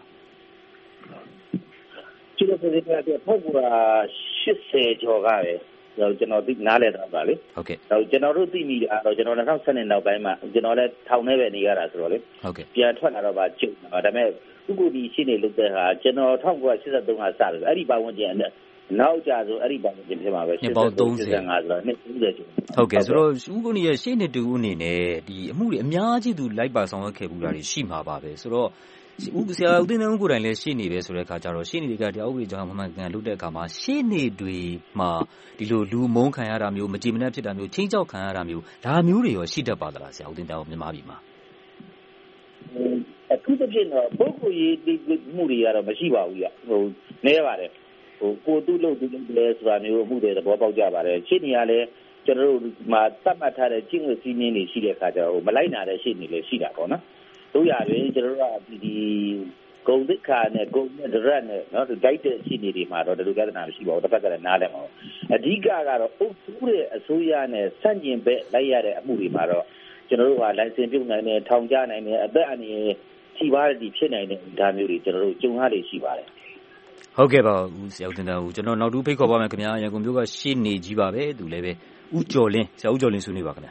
ကျွန်တော်ဒီကတည်းကပေါ့ကရှစ်ဆယ်ကျော်ကပဲကျွန်တော်သိနားလဲတာပါလေဟုတ်ကဲ့တော့ကျွန်တော်တို့သိမိတာတော့ကျွန်တော်၂၀၁၂နောက်ပိုင်းမှာကျွန်တော်လည်းထောင်ထဲပဲနေရတာဆိုတော့လေဟုတ်ကဲ့ပြန်ထွက်လာတော့ပါကျုပ်တာဒါပေမဲ့ဥက္ကုတီရှိနေလို့တဲ့ဟာကျွန်တော်၁၉၈၃ကစတယ်အဲ့ဒီပတ်ဝန်းကျင်နောက်ကြဆိုအဲ့ဒီပတ်ဝန်းကျင်ဖြစ်မှာပဲ၈၃၅ဆိုတော့နှစ်၃၀ကျော်ဟုတ်ကဲ့ဆိုတော့ဥက္ကုတီရဲ့ရှေ့နေတူအနေနဲ့ဒီအမှုတွေအများကြီးသူလိုက်ပါဆောင်ရွက်ခဲ့မှုတာတွေရှိမှာပါပဲဆိုတော့ဦးဆရာဦးသိန်းတန်းဦးကိုယ်တိုင်လည်းရှေ့နေပဲဆိုတဲ့အခါကျတော့ရှေ့နေတွေကတရားဥပဒေကြောင်းမှန်မှန်ကန်လုပ်တဲ့အခါမှာရှေ့နေတွေမှာဒီလိုလူမုန်းခံရတာမျိုးမကြည်မနှက်ဖြစ်တာမျိုးချင်းချောက်ခံရတာမျိုးဒါမျိုးတွေရောရှိတတ်ပါသလားဆရာဦးသိန်းတန်းဦးမြန်မာပြည်မှာအခုတပြည့်တော့ပုဂ္ဂိုလ်ရေးဒီမှုတွေကတော့မရှိပါဘူးရဟိုနည်းပါတယ်ဟိုကိုသူ့လို့သူ့လို့လဲဆိုတာမျိုးမှုတွေသဘောပေါက်ကြပါတယ်ရှေ့နေကလည်းကျွန်တော်တို့မှာသတ်မှတ်ထားတဲ့ကျင့်ဝတ်စည်းမျဉ်းတွေရှိတဲ့အခါကျတော့မလိုက်နာတဲ့ရှေ့နေလည်းရှိတာပေါ့နော်တို့ရတယ်ကျွန်တော်တို့ကဒီဒီဂုံသစ္စာနဲ့ဂုံနဲ့ဒရက်နဲ့เนาะဒီ guide တဲ့ရှိနေတွေမှာတော့ဒီလိုကသနာမရှိပါဘူးတစ်ဖက်ကလည်းနားလဲမှာအဓိကကတော့အုပ်စုတဲ့အစိုးရနဲ့စန့်ကျင်ဘက်လိုက်ရတဲ့အမှုတွေမှာတော့ကျွန်တော်တို့ကလိုင်စင်ပြုတ်နိုင်တယ်ထောင်ကျနိုင်တယ်အသက်အန္တရာယ်ထိပါးတဲ့ဖြစ်နိုင်တဲ့ဒါမျိုးတွေကျွန်တော်တို့ကြုံရနေရှိပါတယ်ဟုတ်ကဲ့ပါဦးဆရာဦးတင်တန်းဦးကျွန်တော်နောက်တူဖိတ်ခေါ်ပါမယ်ခင်ဗျာရန်ကုန်မြို့ကရှေ့နေကြီးပါပဲသူလည်းပဲဦးကျော်လင်းဆရာဦးကျော်လင်းဆွေးနွေးပါခင်ဗျာ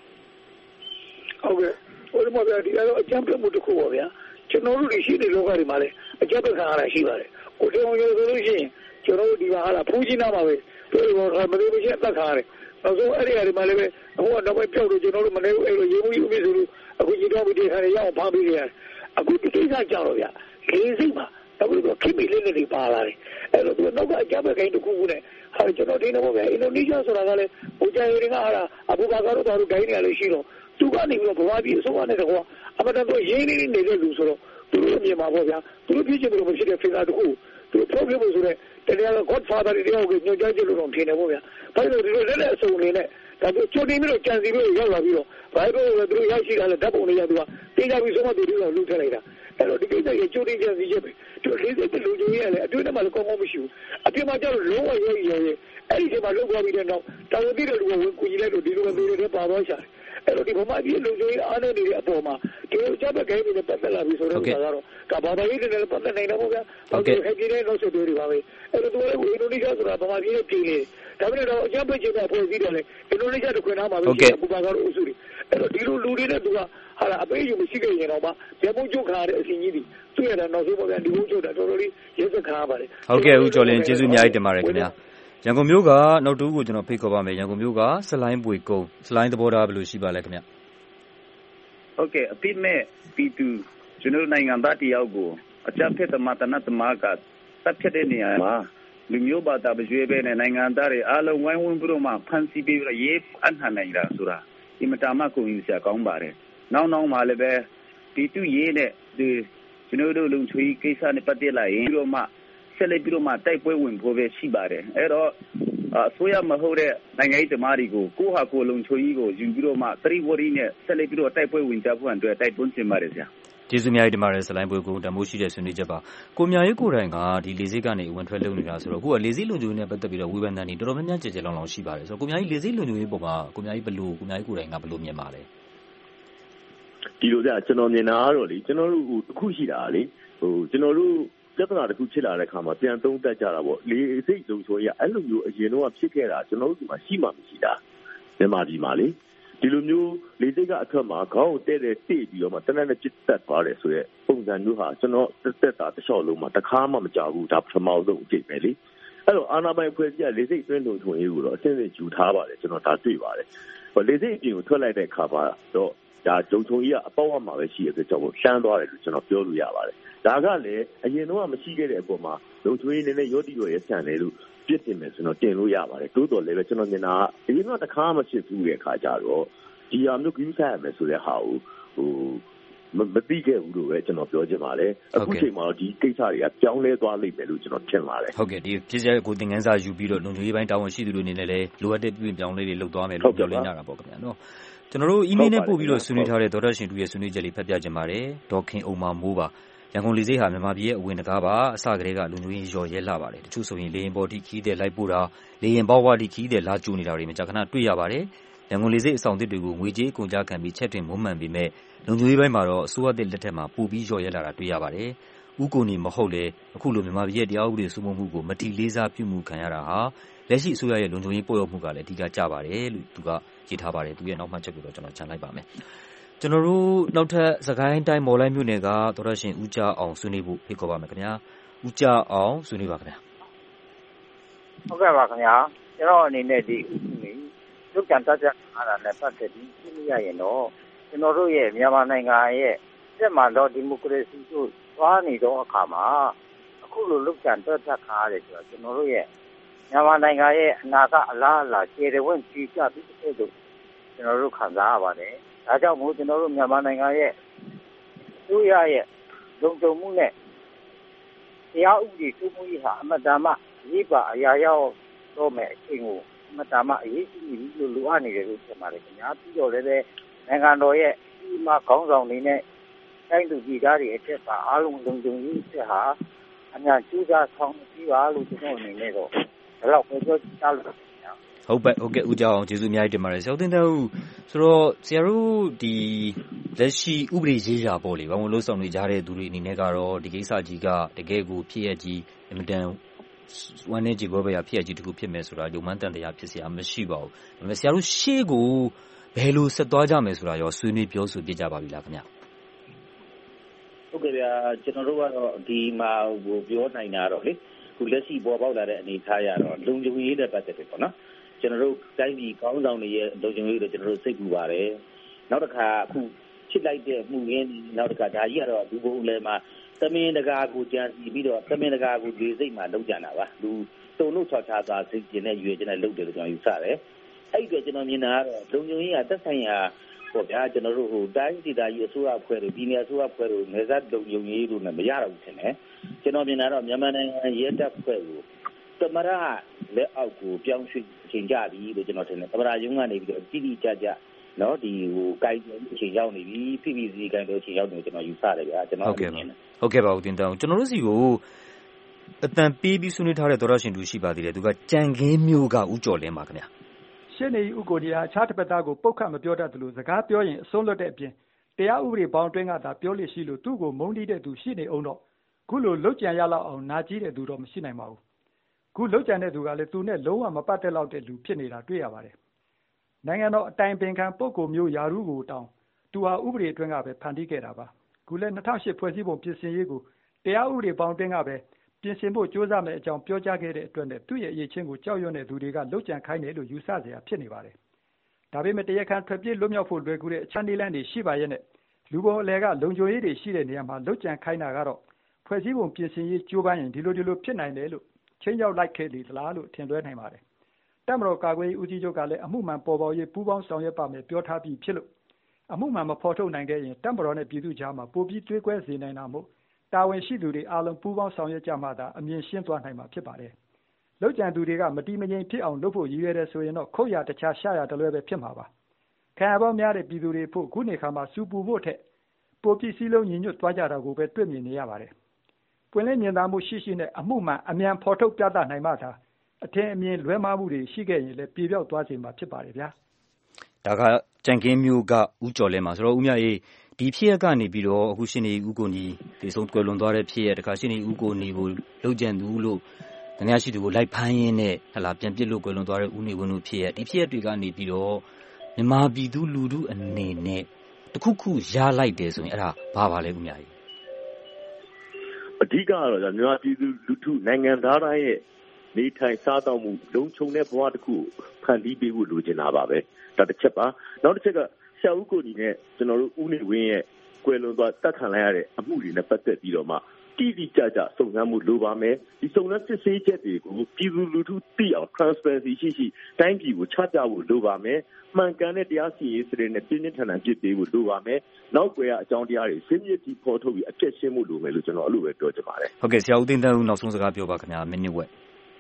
ဟုတ်ကဲ့ဟိုမှာဒီကတော့အကြမ်းဖက်မှုတစ်ခုပါဗျာကျွန်တော်တို့ရှိတဲ့လောကတွေမှာလည်းအကြမ်းဖက်ခံရတာရှိပါတယ်ကိုတုံရိုးဆိုလို့ရှိရင်ကျွန်တော်တို့ဒီမှာဟာလားဖူးကြီးနားမှာပဲပြောလို့မလို့မရှိအသက်ခံရတယ်နောက်ဆုံးအဲ့ဒီအရာတွေမှာလည်းပဲအခုကတော့ပဲပြောက်လို့ကျွန်တော်တို့မနေဘူးအဲ့လိုရေမှုကြီးဥပဒေဆိုလို့အခုကြီးတော့ဒီခါရရအောင်ဖမ်းပြီးရတယ်အခုဒီကိစ္စကြောက်တော့ဗျာလေးစိတ်မှာတော့ဒီခိမိလေးတွေပါလာတယ်အဲ့လိုသူနောက်ကကြပ်ခိုင်းတခုခုနဲ့ဟာကျွန်တော်ဒီနေ့ပေါ့ဗျာအင်ဒိုနီးရှားဆိုတာကလည်းဟိုကြိုင်တွေကဟာအဘူဘာကာတို့တို့ဂိုင်းနေရလို့ရှိတော့သူကနေပြီးတော့ဘဝပြည်အစိုးရနဲ့တော့အမတန်တော့ရင်းနေနေတဲ့လူဆိုတော့သူတို့မြင်မှာပေါ့ဗျာသူတို့ပြည်ချင်လို့မရှိတဲ့ဖင်တာတခုသူတို့ဖောက်ပြဖို့ဆိုတဲ့တရားက Godfather တွေတယောက်ကိုညှို့ကြားကြလို့တော့ထင်တယ်ပေါ့ဗျာဘာလို့ဒီလိုလက်လက်အစုံနေနဲ့ဒါပြချိုးနေပြီးတော့ကြံစီပြီးရောက်လာပြီးတော့ဘာလို့လဲသူတို့ရရှိတာလဲဓာတ်ပုံတွေရသူကတင်းကြပြီးဆုံးမသူတို့ကလူထည့်လိုက်တာအဲ့တော့ဒီကိစ္စရဲ့ချိုးတင်းကြံစီချက်ပဲသူလေးစိတ်လူကြီးရဲ့လေအတွင်းထဲမှာလည်းကောင်းကောင်းမရှိဘူးအပြင်မှာကျတော့လုံးဝရဲရဲရဲအဲ့ဒီချိန်မှာလုံးသွားပြီးတဲ့နောက်တာဝန်သိတဲ့လူကဝင်ကူညီလိုက်လို့ဒီလိုပဲသူတွေပါသွားရှာတယ်အဲ့တော့ဒီဗမာပြည်လူကြီးအားနေနေတဲ့အပေါ်မှာဒီလိုကြပ်ပဲခိုင်းနေတဲ့ပတ်သက်လာပြီးဆိုတော့ကတော့ကဘာသာရေးတွေလည်းပတ်သက်နေတာပေါ့ဗျာဟုတ်ကဲ့ခေကြီးတဲ့လို့ဆိုတွေပါပဲအဲ့တော့သူလည်းအင်ဒိုနီးရှားဆိုတာဗမာပြည်ရဲ့ပြည်လေဒါပေမဲ့တော့အကြမ်းဖက်ခြင်းကဖွဲ့စည်းတယ်လေအင်ဒိုနီးရှားတခွင်သားမှာပဲဘူဘာကတော့အုပ်စုတွေအဲ့တော့ဒီလိုလူတွေနဲ့သူကဟာအပေးယူမရှိခဲ့ရင်တော့မှရမုန်းချုပ်ခါတဲ့အစီကြီးတွေသူ့ရတဲ့နောက်ဆုံးပေါ့ဗျာဒီဘုံချုပ်တာတော်တော်လေးရဲစက်ခါပါတယ်ဟုတ်ကဲ့ဦးကျော်လင်းကျေးဇူးအများကြီးတင်ပါတယ်ခင်ဗျာရန်ကုန်မြို့ကနောက်တူကိုကျွန်တော်ဖိတ်ခေါ်ပါမယ်ရန်ကုန်မြို့ကစလိုင်းပွေကုန်းစလိုင်းသဘောထားဘယ်လိုရှိပါလဲခင်ဗျဟုတ်ကဲ့အပြစ်မဲ့ပြည်သူကျွန်တော်နိုင်ငံသားတယောက်ကိုအကြမ်းဖက်သမားတနတ်သမားကတပ်ဖြတ်တဲ့နေရာမှာလူမျိုးဘာသာမရွေးဘဲနဲ့နိုင်ငံသားတွေအားလုံးဝိုင်းဝန်းပြီးတော့မှဖန်ဆီးပြီးတော့ရေးအနှံ့နိုင်တာဆိုတာဒီမတာမကိုရင်စရာကောင်းပါတယ်နောက်နောက်မှလည်းပဲပြည်သူရေးနဲ့ဒီကျွန်တော်တို့လုံချွေးကိစ္စနဲ့ပတ်သက်လာရင်ပြီးတော့မှဆက်လက်ပြီးတော့မှတိုက်ပွဲဝင်ဖို့ပဲရှိပါတယ်အဲ့တော့အစိုးရမဟုတ်တဲ့နိုင်ငံရေးသမားတွေကိုကိုဟာကိုလုံချွေးကိုယူပြီးတော့မှသတိဝရီနဲ့ဆက်လက်ပြီးတော့တိုက်ပွဲဝင်ကြဖို့အတွက်တိုက်တွန်းချင်ပါတယ်ဆရာကျေးဇူးများတင်ပါတယ်ဇလိုင်းပွဲကိုတမိုးရှိတဲ့ဆွေးနွေးချက်ပါကိုမြရေးကိုယ်တိုင်ကဒီလေဆိပ်ကနေဝင်ထွက်လုပ်နေတာဆိုတော့အခုကလေဆိပ်လုံခြုံရေးနဲ့ပတ်သက်ပြီးတော့ဝေဖန်တန်းနေတော်တော်များများကြည်ကြဲလောင်လောင်ရှိပါတယ်ဆိုတော့ကိုမြရေးလေဆိပ်လုံခြုံရေးပုံမှာကိုမြရေးဘလို့ကိုမြရေးကိုယ်တိုင်ကဘလို့မြင်ပါလဲဒီလိုကြကျွန်တော်မြင်တာကတော့လေကျွန်တော်တို့တစ်ခုရှိတာလေဟိုကျွန်တော်တို့ပြဿနာတစ်ခုဖြစ်လာတဲ့အခါမှာပြန်သုံးသပ်ကြတာပေါ့လေဆိပ်လုံခြုံရေးအဲ့လိုမျိုးအရင်တော့ဖြစ်ခဲ့တာကျွန်တော်တို့ဒီမှာရှိမှမရှိတာမြန်မာပြည်မှာလေဒီလိုမျိုးလေဆိပ်ကအထက်မှာခေါင်းကိုတဲ့တဲ့တိပြီးတော့မှတနက်နဲ့ပြစ်တက်သွားတယ်ဆိုရဲပုံစံမျိုးဟာကျွန်တော်တက်တက်တာတစ်လျှောက်လုံးမှာတစ်ခါမှမကြောက်ဘူးဒါပထမဆုံးအကြိမ်ပဲလေအဲ့တော့အာနာပိုင်ဖွဲ့စည်းရလေဆိပ်အတွင်းလုံခြုံရေးကိုတော့အစင်းစင်ယူထားပါတယ်ကျွန်တော်ဒါတွေ့ပါတယ်ဟိုလေဆိပ်အပြင်ကိုထွက်လိုက်တဲ့အခါမှာတော့ဒါဂျုံချုံကြီးကအပေါက်အမှာပဲရှိရတဲ့ကြောင့်ရှမ်းသွားတယ်လို့ကျွန်တော်ပြောလို့ရပါတယ်ဒါကလည်းအရင်တော့မရှိခဲ့တဲ့အပေါ်မှာလုံခြုံရေးနည်းနည်းရောတိရောရဲဆန်တယ်လို့ပြစ်တင်မယ်ဆိုတော့တင်လို့ရပါတယ်တိုးတော်လည်းပဲကျွန်တော်မြင်တာအရင်ကတစ်ခါမှဖြစ်ဘူးတဲ့အခါကျတော့ဒီအမျိုးကြီးဆိုင်ရမယ်ဆိုတဲ့ဟာကိုဟိုမသိခဲ့ဘူးလို့ပဲကျွန်တော်ပြောချင်ပါတယ်အခုချိန်မှာတော့ဒီကိစ္စတွေကပြောင်းလဲသွားလိမ့်မယ်လို့ကျွန်တော်ထင်ပါတယ်ဟုတ်ကဲ့ဒီဖြစ်ရကိုသင်ခန်းစာယူပြီးတော့လုံခြုံရေးပိုင်းတာဝန်ရှိသူတွေအနေနဲ့လည်းလိုအပ်တဲ့ပြင်ပြောင်းလဲတွေလုပ်သွားမယ်လို့ပြောလင်းကြတာပေါ့ခင်ဗျာနော်ကျွန်တော်တို့အီးမေးလ်နဲ့ပို့ပြီးတော့ဆွေးနွေးထားတဲ့ဒေါက်တာရှင်တူရဲ့ဆွေးနွေးချက်လေးဖတ်ပြခြင်းပါတယ်ဒေါခင်အုံမာမိုးပါရန်ကုန်လေဆိပ်ဟာမြန်မာပြည်ရဲ့အဝင်တကားပါအစကတည်းကလုံခြုံရေးရော်ရဲလာပါတယ်တချို့ဆိုရင်လေရင်ပေါ်တိခီးတဲ့လိုက်ပို့တာလေရင်ပေါဝါတိခီးတဲ့လာကျူနေတာတွေမကြာခဏတွေ့ရပါတယ်ရန်ကုန်လေဆိပ်အဆောင်သစ်တွေကိုငွေကြေးကုန်ကြခံပြီးချက်တွင်မုံမှန်ပေမဲ့လုံခြုံရေးပိုင်းမှာတော့အစိုးရသစ်လက်ထက်မှာပိုပြီးရော်ရဲလာတာတွေ့ရပါတယ်ဥကိုနီမဟုတ်လေအခုလိုမြန်မာပြည်ရဲ့တရားဥပဒေစိုးမိုးမှုကိုမတီလေးစားပြုမှုခံရတာဟာလက်ရှိအစိုးရရဲ့လုံခြုံရေးပေါ်ရောက်မှုကလည်းအဓိကကျပါတယ်လို့သူကရေးထားပါတယ်သူရဲ့နောက်မှချက်ကိုတော့ကျွန်တော်ခြံလိုက်ပါမယ်ကျွန်တော်တို့နောက်ထပ်စကိုင်းတိုင်းမော်လိုက်မြို့နယ်ကဒေါက်တာရှင်ဦးကြအောင်ဆွေးနွေးဖို့ဖိတ်ခေါ်ပါမယ်ခင်ဗျာဦးကြအောင်ဆွေးနွေးပါခင်ဗျာဟုတ်ကဲ့ပါခင်ဗျာကျွန်တော်အနေနဲ့ဒီလုတ်ကြံတက်ကြအားတာနဲ့ပတ်သက်ပြီးသိရရင်တော့ကျွန်တော်တို့ရဲ့မြန်မာနိုင်ငံရဲ့စစ်မှန်သောဒီမိုကရေစီကိုသွားနေတော့အခါမှာအခုလိုလုတ်ကြံတက်ကြခါရတယ်ဆိုတော့ကျွန်တော်တို့ရဲ့မြန်မာနိုင်ငံရဲ့အနာကအလားအလာခြေတဝင့်ကြီးကြပြီးတဲ့လို့ကျွန်တော်တို့ခံစားရပါတယ်ဒါကြောင့်မို့ကျွန်တော်တို့မြန်မာနိုင်ငံရဲ့သူရရဲ့လုံခြုံမှုနဲ့တရားဥပဒေစိုးမိုးရေးဟာအမတန်မှရေးပါအရာရောက်တော့မဲ့အချိန်ကိုအမတန်မှအရေးကြီးပြီလို့လိုအပ်နေတယ်လို့ထင်ပါတယ်ခင်ဗျာပြီးတော့လည်းနိုင်ငံတော်ရဲ့ဒီမှာခေါင်းဆောင်တွေနဲ့တိုင်းသူပြည်သားတွေအထက်ပါအားလုံးလုံခြုံရေးချက်ဟာအများကျူးစာဆောင်ပြီးပါလို့ကျွန်တော်အနေနဲ့တော့ဘယ်တော့ပဲပြောချင်လို့ဟုတ်ပါဟုတ်ကဲ့ဦးကြောင်ကျေးဇူးအများကြီးတင်ပါတယ်ဆရာတင်တဲ့ဦးဆိုတော့ဆရာတို့ဒီလက်ရှိဥပဒေရေးရာပေါ့လေဘာလို့လှုပ်ဆောင်နေကြတဲ့သူတွေအနေနဲ့ကတော့ဒီကိစ္စကြီးကတကယ်ကိုဖြစ်ရကြီးအင်မတန်ဝမ်းနေကြဘောပဲရဖြစ်ရကြီးတခုဖြစ်မယ်ဆိုတာယုံမှန်းတန်တရားဖြစ်เสียမရှိပါဘူးဒါပေမဲ့ဆရာတို့ရှေ့ကိုဘယ်လိုဆက်သွားကြမယ်ဆိုတာရောဆွေးနွေးပြောဆိုပြကြပါပြီလားခင်ဗျဟုတ်ကဲ့ဗျာကျွန်တော်တို့ကတော့ဒီမှာဟိုပြောနိုင်တာတော့လေခုလက်ရှိပေါ်ပေါက်လာတဲ့အနေအထားရတော့လုံခြုံရေးတဲ့ပတ်သက်တယ်ပေါ့နော်ကျွန်တော်တို့တိုင်းပြည်ကောင်းဆောင်တွေရဲ့လုံခြုံရေးတွေကျွန်တော်တို့စိတ်ပူပါတယ်နောက်တစ်ခါအခုချစ်လိုက်တဲ့မှုရင်းနောက်တစ်ခါဒါကြီးကတော့ဒီဘုံလဲမှာသမင်းတကာကိုကြံစီပြီးတော့သမင်းတကာကိုဒီစိတ်မှာလောက်ကြတာပါလူတုံလို့ချော်ချတာစိတ်ကျင်တဲ့ရွေကျင်တဲ့လုပ်တယ်လို့ကျွန်တော်ယူဆတယ်အဲ့ဒီတော့ကျွန်တော်မြင်တာကတော့လုံခြုံရေးကသက်ဆိုင်ရာပေါ့ဗျာကျွန်တော်တို့ဟိုတိုင်းဒေသကြီးအစိုးရအဖွဲ့တွေပြည်နယ်အစိုးရအဖွဲ့တွေနေဆက်လုံခြုံရေးလို့လည်းမရတော့ဘူးထင်တယ်ကျွန်တော်မြင်တာတော့မြန်မာနိုင်ငံရဲတပ်ဖွဲ့ကိုသမရလက်အောက်ကိုပြောင်းရွှေ့ချိန်ကြပြီလို့ကျွန်တော်ထင်တယ်သမရရုံးကနေပြီးတော့တိတိကျကျနော်ဒီဟိုကိုင်အချိန်ရောက်နေပြီဖိဖိစီကိုင်တော့အချိန်ရောက်နေကျွန်တော်ယူဆတယ်ဗျာကျွန်တော်ဟုတ်ကဲ့ပါဟုတ်ကဲ့ပါဦးတင်တောင်ကျွန်တော်တို့စီကိုအတန်ပေးပြီးဆွေးနွေးထားတဲ့သောရရှင်တူရှိပါသေးတယ်သူကကြံခင်းမျိုးကဥကြော်လင်းပါခင်ဗျာရှင်းနေဥကိုဒီဟာအခြားတစ်ပတ်သားကိုပုတ်ခတ်မပြောတတ်သလိုစကားပြောရင်အဆုံးလွတ်တဲ့အပြင်တရားဥပဒေပေါင်းတွင်းကသာပြောလို့ရှိလို့သူ့ကိုမုန်းတီးတဲ့သူရှိနေအောင်တော့ခုလိုလုတ်ကြံရလောက်အောင်နာကြီးတဲ့သူတော့မရှိနိုင်ပါဘူးခုလုတ်ကြံတဲ့သူကလည်းသူနဲ့လုံးဝမပတ်သက်လောက်တဲ့လူဖြစ်နေတာတွေ့ရပါတယ်နိုင်ငံတော်အတိုင်ပင်ခံပုဂ္ဂိုလ်မျိုးယာရုကိုတောင်းသူဟာဥပဒေအတွင်းကပဲဖန်တီးခဲ့တာပါခုလည်း၂၀၀၈ဖွဲ့စည်းပုံပြင်ဆင်ရေးကိုတရားဥပဒေပေါင်းတွင်းကပဲပြင်ဆင်ဖို့ကြိုးစားမယ်အကြောင်းပြောကြားခဲ့တဲ့အတွက်နဲ့သူ့ရဲ့အရေးချင်းကိုကြောက်ရွံ့တဲ့သူတွေကလုတ်ကြံခိုင်းတယ်လို့ယူဆစရာဖြစ်နေပါတယ်ဒါပေမဲ့တရားခံထွက်ပြေးလွတ်မြောက်ဖို့လွယ်ကူတဲ့အခြားနည်းလမ်းတွေရှိပါရဲ့နဲ့လူပေါ်အလဲကလုံခြုံရေးတွေရှိတဲ့နေရာမှာလုတ်ကြံခိုင်းတာကတော့ဖွဲ့စည်းပုံပြင်ဆင်ရေးကြိုးပမ်းရင်ဒီလိုဒီလိုဖြစ်နိုင်တယ်လို့ချင်းရောက်လိုက်ခဲ့လေသလားလို့ထင်လွဲနိုင်ပါတယ်တပ်မတော်ကာကွယ်ရေးဦးစီးချုပ်ကလည်းအမှုမှန်ပေါ်ပေါက်ရေးပူးပေါင်းဆောင်ရွက်ပါမယ်ပြောထားပြီးဖြစ်လို့အမှုမှန်မဖော်ထုတ်နိုင်ခဲ့ရင်တပ်မတော်နဲ့ပြည်သူ့ကြားမှာပိုပြီးတွေးကွဲစေနိုင်တာမို့တာဝန်ရှိသူတွေအားလုံးပူးပေါင်းဆောင်ရွက်ကြမှသာအမြင်ရှင်းသွားနိုင်မှာဖြစ်ပါတယ်လုတ်ကြံသူတွေကမတိမငြိမ်ဖြစ်အောင်လုပ်ဖို့ရည်ရွယ်တယ်ဆိုရင်တော့ခုတ်ရတခြားရှာရတလွဲပဲဖြစ်မှာပါခံရပေါင်းများတဲ့ပြည်သူတွေဖို့ခုနေခါမှာစူပူဖို့ထက်ပိုပြီးစည်းလုံးညီညွတ်သွားကြတာကိုပဲတွေ့မြင်နေရပါတယ်ပွင့်လင်းမြင်သာမှုရှိရှိနဲ့အမှုမှန်အမြန်ဖော်ထုတ်ပြသနိုင်မှသာအထင်အမြင်လွဲမှားမှုတွေရှိခဲ့ရင်လည်းပြေပြောက်သွားစေမှာဖြစ်ပါတယ်ဗျာဒါကကြံကင်းမျိုးကဦးကျော်လဲမှာဆိုတော့ဦးမြအေးဒီဖြစ်ရက်ကနေပြီးတော့အခုရှင်နေဦးကိုနီဒီဆုံးကွယ်လွန်သွားတဲ့ဖြစ်ရက်တခါရှင်နေဦးကိုနီကိုလှုပ်ကြံသူလို့တနည်းရှိသူကိုလိုက်ဖမ်းရင်းနဲ့ဟလာပြန်ပစ်လို့ကွယ်လွန်သွားတဲ့ဦးနေဝင်းတို့ဖြစ်ရက်ဒီဖြစ်ရက်တွေကနေပြီးတော့မြန်မာပြည်သူလူထုအနေနဲ့တခုခုရလိုက်တယ်ဆိုရင်အဲ့ဒါဘာပါလဲဦးမြအေးအဓိကကတော့မြန်မာပြည်သူလူထုနိုင်ငံသားတိုင်းရဲ့နေထိုင်စားသောက်မှုလုံခြုံတဲ့ဘဝတစ်ခုဖန်တီးပေးဖို့လိုချင်တာပါပဲဒါတစ်ချက်ပါနောက်တစ်ချက်ကဆရာဦးကိုနီနဲ့ကျွန်တော်တို့ဦးနေဝင်းရဲ့ကွယ်လွန်သွားတတ်ခံလိုက်ရတဲ့အမှုတွေနဲ့ပတ်သက်ပြီးတော့မှတိတိကျကျစုံစမ်းမှုလိုပါမယ်ဒီစုံစမ်းစစ်ဆေးချက်တွေကိုပြည်သူလူထုသိအောင် transparency ရှိရှိတိုင်းပြည်ကိုချပြဖို့လိုပါမယ်မှန်ကန်တဲ့တရားစီရင်ရေးစနစ်နဲ့ပြင်းပြထန်ထန်ပြစ်ပေးဖို့လိုပါမယ်နောက်ွယ်ကအကြောင်းတရားတွေရှင်းပြပြီးဖော်ထုတ်ပြီးအပြည့်ရှင်းမှုလိုမယ်လို့ကျွန်တော်အဲ့လိုပဲပြောချင်ပါတယ်ဟုတ်ကဲ့ဆရာဦးသိန်းသန်းဦးနောက်ဆုံးစကားပြောပါခင်ဗျာမိနစ်ဝက်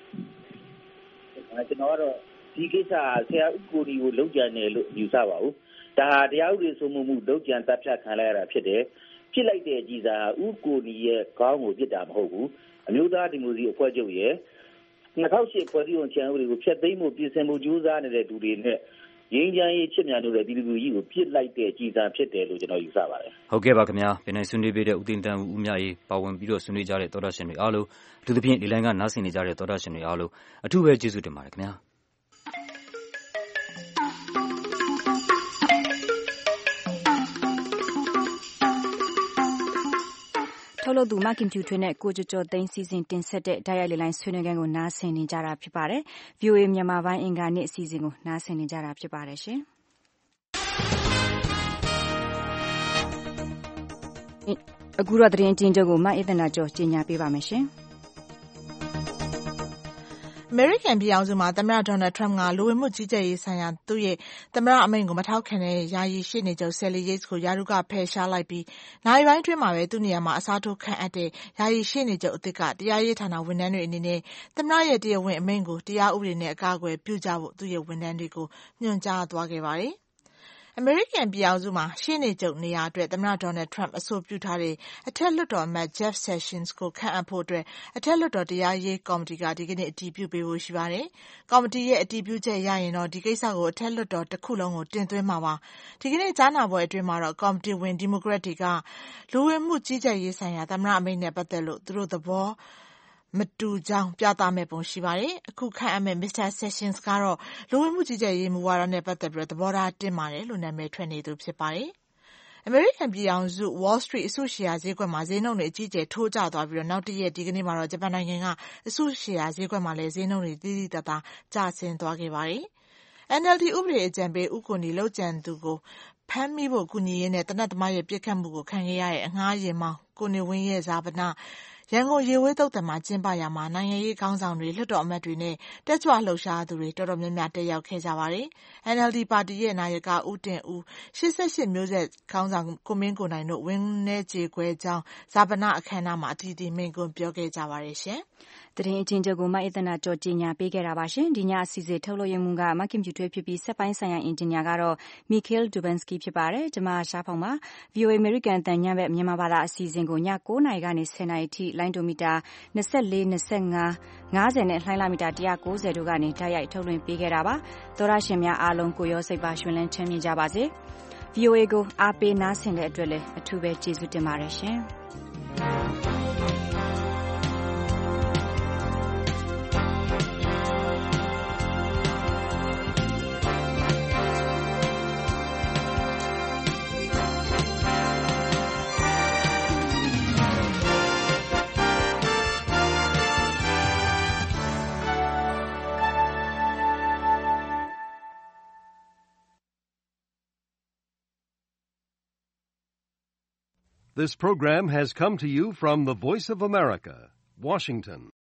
ကျွန်တော်ကတော့ဒီကိစ္စဆရာဦးကိုနီကိုလုံခြံတယ်လို့ယူဆပါဘူးဒါဟာတရားဥပဒေစိုးမိုးမှုလုံခြံတပ်ဖြတ်ခံလိုက်ရတာဖြစ်တယ်ဖြစ်လိုက်တဲ့ကြီးစားဦးကိုနီရဲ့ခေါင်းကိုပြစ်တာမဟုတ်ဘူးအမျိုးသားဒီမိုကရေစီအဖွဲ့ချုပ်ရဲ့နှစ်ထောင်ရှစ်ဖွဲ့စည်းပုံချန်ဥပဒေကိုဖျက်သိမ်းမှုပြင်ဆင်မှုကြိုးစားနေတဲ့သူတွေနဲ့ရင်းချမ်းရေးချစ်မြတ်လို့တဲ့ဒီလူကြီးကိုပြစ်လိုက်တဲ့ကြီးစားဖြစ်တယ်လို့ကျွန်တော်ယူဆပါတယ်ဟုတ်ကဲ့ပါခင်ဗျာပြန်နိုင်ဆွေးနွေးပေးတဲ့ဦးသိန်းတန်းဦးဦးမြအေးပါဝင်ပြီးတော့ဆွေးနွေးကြတဲ့သောတာရှင်တွေအားလုံးအထူးသဖြင့်ဒီလိုင်းကနားဆင်နေကြတဲ့သောတာရှင်တွေအားလုံးအထူးပဲကျေးဇူးတင်ပါတယ်ခင်ဗျာထုတ်လုပ်သူမခင်ဖြူထွေးနဲ့ကိုကျော်ကျော်သိန်းစီစဉ်တင်ဆက်တဲ့ဓာတ်ရိုက်လေလိုင်းဆွေးနွေးခန်းကိုနားဆင်နေကြတာဖြစ်ပါတယ်။ဗွီအိုအေ မြန်မာပိုင်းအင်္ဂါနေ့အစီအစဉ်ကိုနားဆင်နေကြတာဖြစ်ပါတယ်ရှင်။အခုတော့သတင်းချင်းချုပ်ကိုမအေးသနာကျော်ကြီးညာပေးပါမယ်ရှင်။အမေရိကန်ပြည်ထောင်စုမှာသမ္မတဒေါ်နယ်ထရမ့်ကလူဝင်မှုကြီးကြပ်ရေးဆိုင်ရာသူ့ရဲ့သမ္မတအမိန့်ကိုမထောက်ခံတဲ့ယာယီရှေ့နေချုပ် Sally Yates ကိုရာထူးကဖယ်ရှားလိုက်ပြီးနာရီပိုင်းအတွင်းမှာပဲသူ့နေရာမှာအစားထိုးခန့်အပ်တဲ့ယာယီရှေ့နေချုပ်အသစ်ကတရားရေးဌာနဝန်ထမ်းတွေအနေနဲ့သမ္မတရဲ့တရားဝင်အမိန့်ကိုတရားဥပဒေနဲ့အကာအကွယ်ပြုကြဖို့သူ့ရဲ့ဝန်ထမ်းတွေကိုညွှန်ကြားသွားခဲ့ပါတယ်။အမေရိကန်ပြည်ထောင်စုမှာရှေ့နေချုပ်နေရာအတွက်သမ္မတဒေါ်နယ်ထရမ့်အဆိုပြုထားတဲ့အထက်လွှတ်တော်အမတ် Jeff Sessions ကိုခန့်အပ်ဖို့အတွက်အထက်လွှတ်တော်တရားရေးကော်မတီကဒီကနေ့အတည်ပြုပေးဖို့ရှိပါတယ်။ကော်မတီရဲ့အတည်ပြုချက်ရရင်တော့ဒီကိစ္စကိုအထက်လွှတ်တော်တစ်ခုလုံးကိုတင်သွင်းမှာပါ။ဒီကနေ့ကြားနာပွဲအတွင်းမှာတော့ကော်မတီဝင်ဒီမိုကရက်တွေကလူဝင်မှုကြီးကြပ်ရေးဆိုင်ရာသမ္မတအမိန့်နဲ့ပတ်သက်လို့သူတို့သဘောမတူကြောင်းပြသမဲ့ပုံရှိပါတယ်။အခုခန့်အပ်မဲ့ မစ္စတာ Sessions ကတော့လူဝင်မှုကြီးကြပ်ရေးမူဝါဒနဲ့ပတ်သက်ပြီးသဘောထားတင်းမာတယ်လို့နာမည်ထွက်နေသူဖြစ်ပါတယ်။အမေရိကန်ပြည်ထောင်စု Wall Street အစုရှယ်ယာဈေးကွက်မှာဈေးနှုန်းတွေအကြီးအကျယ်ထိုးကျသွားပြီးတော့နောက်တစ်ရက်ဒီကနေ့မှာတော့ဂျပန်နိုင်ငံကအစုရှယ်ယာဈေးကွက်မှာလည်းဈေးနှုန်းတွေသိသိသာသာကျဆင်းသွားခဲ့ပါတယ်။ N L D ဥပဒေအကြံပေးဦးကိုနီလုပ်ကြံသူကိုဖမ်းမိဖို့ကူညီရင်းနဲ့တနတ်သမားရဲ့ပြစ်ခတ်မှုကိုခံခဲ့ရတဲ့အငှားယာဉ်မောင်းကိုနေဝင်းရဲ့ဈာပနရန်ကုန်ရေဝေးသုဿာန်မှာကျင်းပရာမှာနိုင်ငံရေးခေါင်းဆောင်တွေလွှတ်တော်အမတ်တွေနဲ့တက်ကြွလှုပ်ရှားသူတွေတော်တော်များများတက်ရောက်ခဲ့ကြပါတယ်။ N L D ပါတီရဲ့နာယကဦးတင်ဦးရှစ်ဆယ့်ရှစ်မျိုးဆက်ခေါင်းဆောင်ကိုမင်းကိုနိုင်တို့ဝင်းနဲ့ကြေကွဲကြောင်းဈာပနအခမ်းအနားမှာအတီးတီမိန့်ခွန်းပြောခဲ့ကြပါတယ်ရှင်။သတင်းအချင်းချုပ်ကိုမအေးသနာကျော်ကြီးညာပေးခဲ့တာပါရှင်ဒီညအစီအစဉ်ထုတ်လို့ရမှုကမခင်ဖြူထွေးဖြစ်ပြီးစက်ပိုင်းဆိုင်ရာအင်ဂျင်နီယာကတော့ Mikhail Dubinsky ဖြစ်ပါတယ်ကျွန်မရှားဖောင်ပါ V O A American တန်ညံ့ဘက်မြန်မာဘာသာအစီအစဉ်ကိုည9နာရီကနေ10နာရီထိလိုင်းဒိုမီတာ24 25 50နဲ့လှိုင်းလာမီတာone ninetyတို့ကနေဓာတ်ရိုက်ထုတ်လွှင့်ပေးခဲ့တာပါသောရရှင်များအားလုံးကိုရောစိတ်ပါရှင်လန်းချမ်းမြေ့ကြပါစေ V O A ကိုအားပေးနားဆင်တဲ့အတွက်လည်းအထူးပဲကျေးဇူးတင်ပါတယ်ရှင် This program has come to you from the Voice of America, Washington.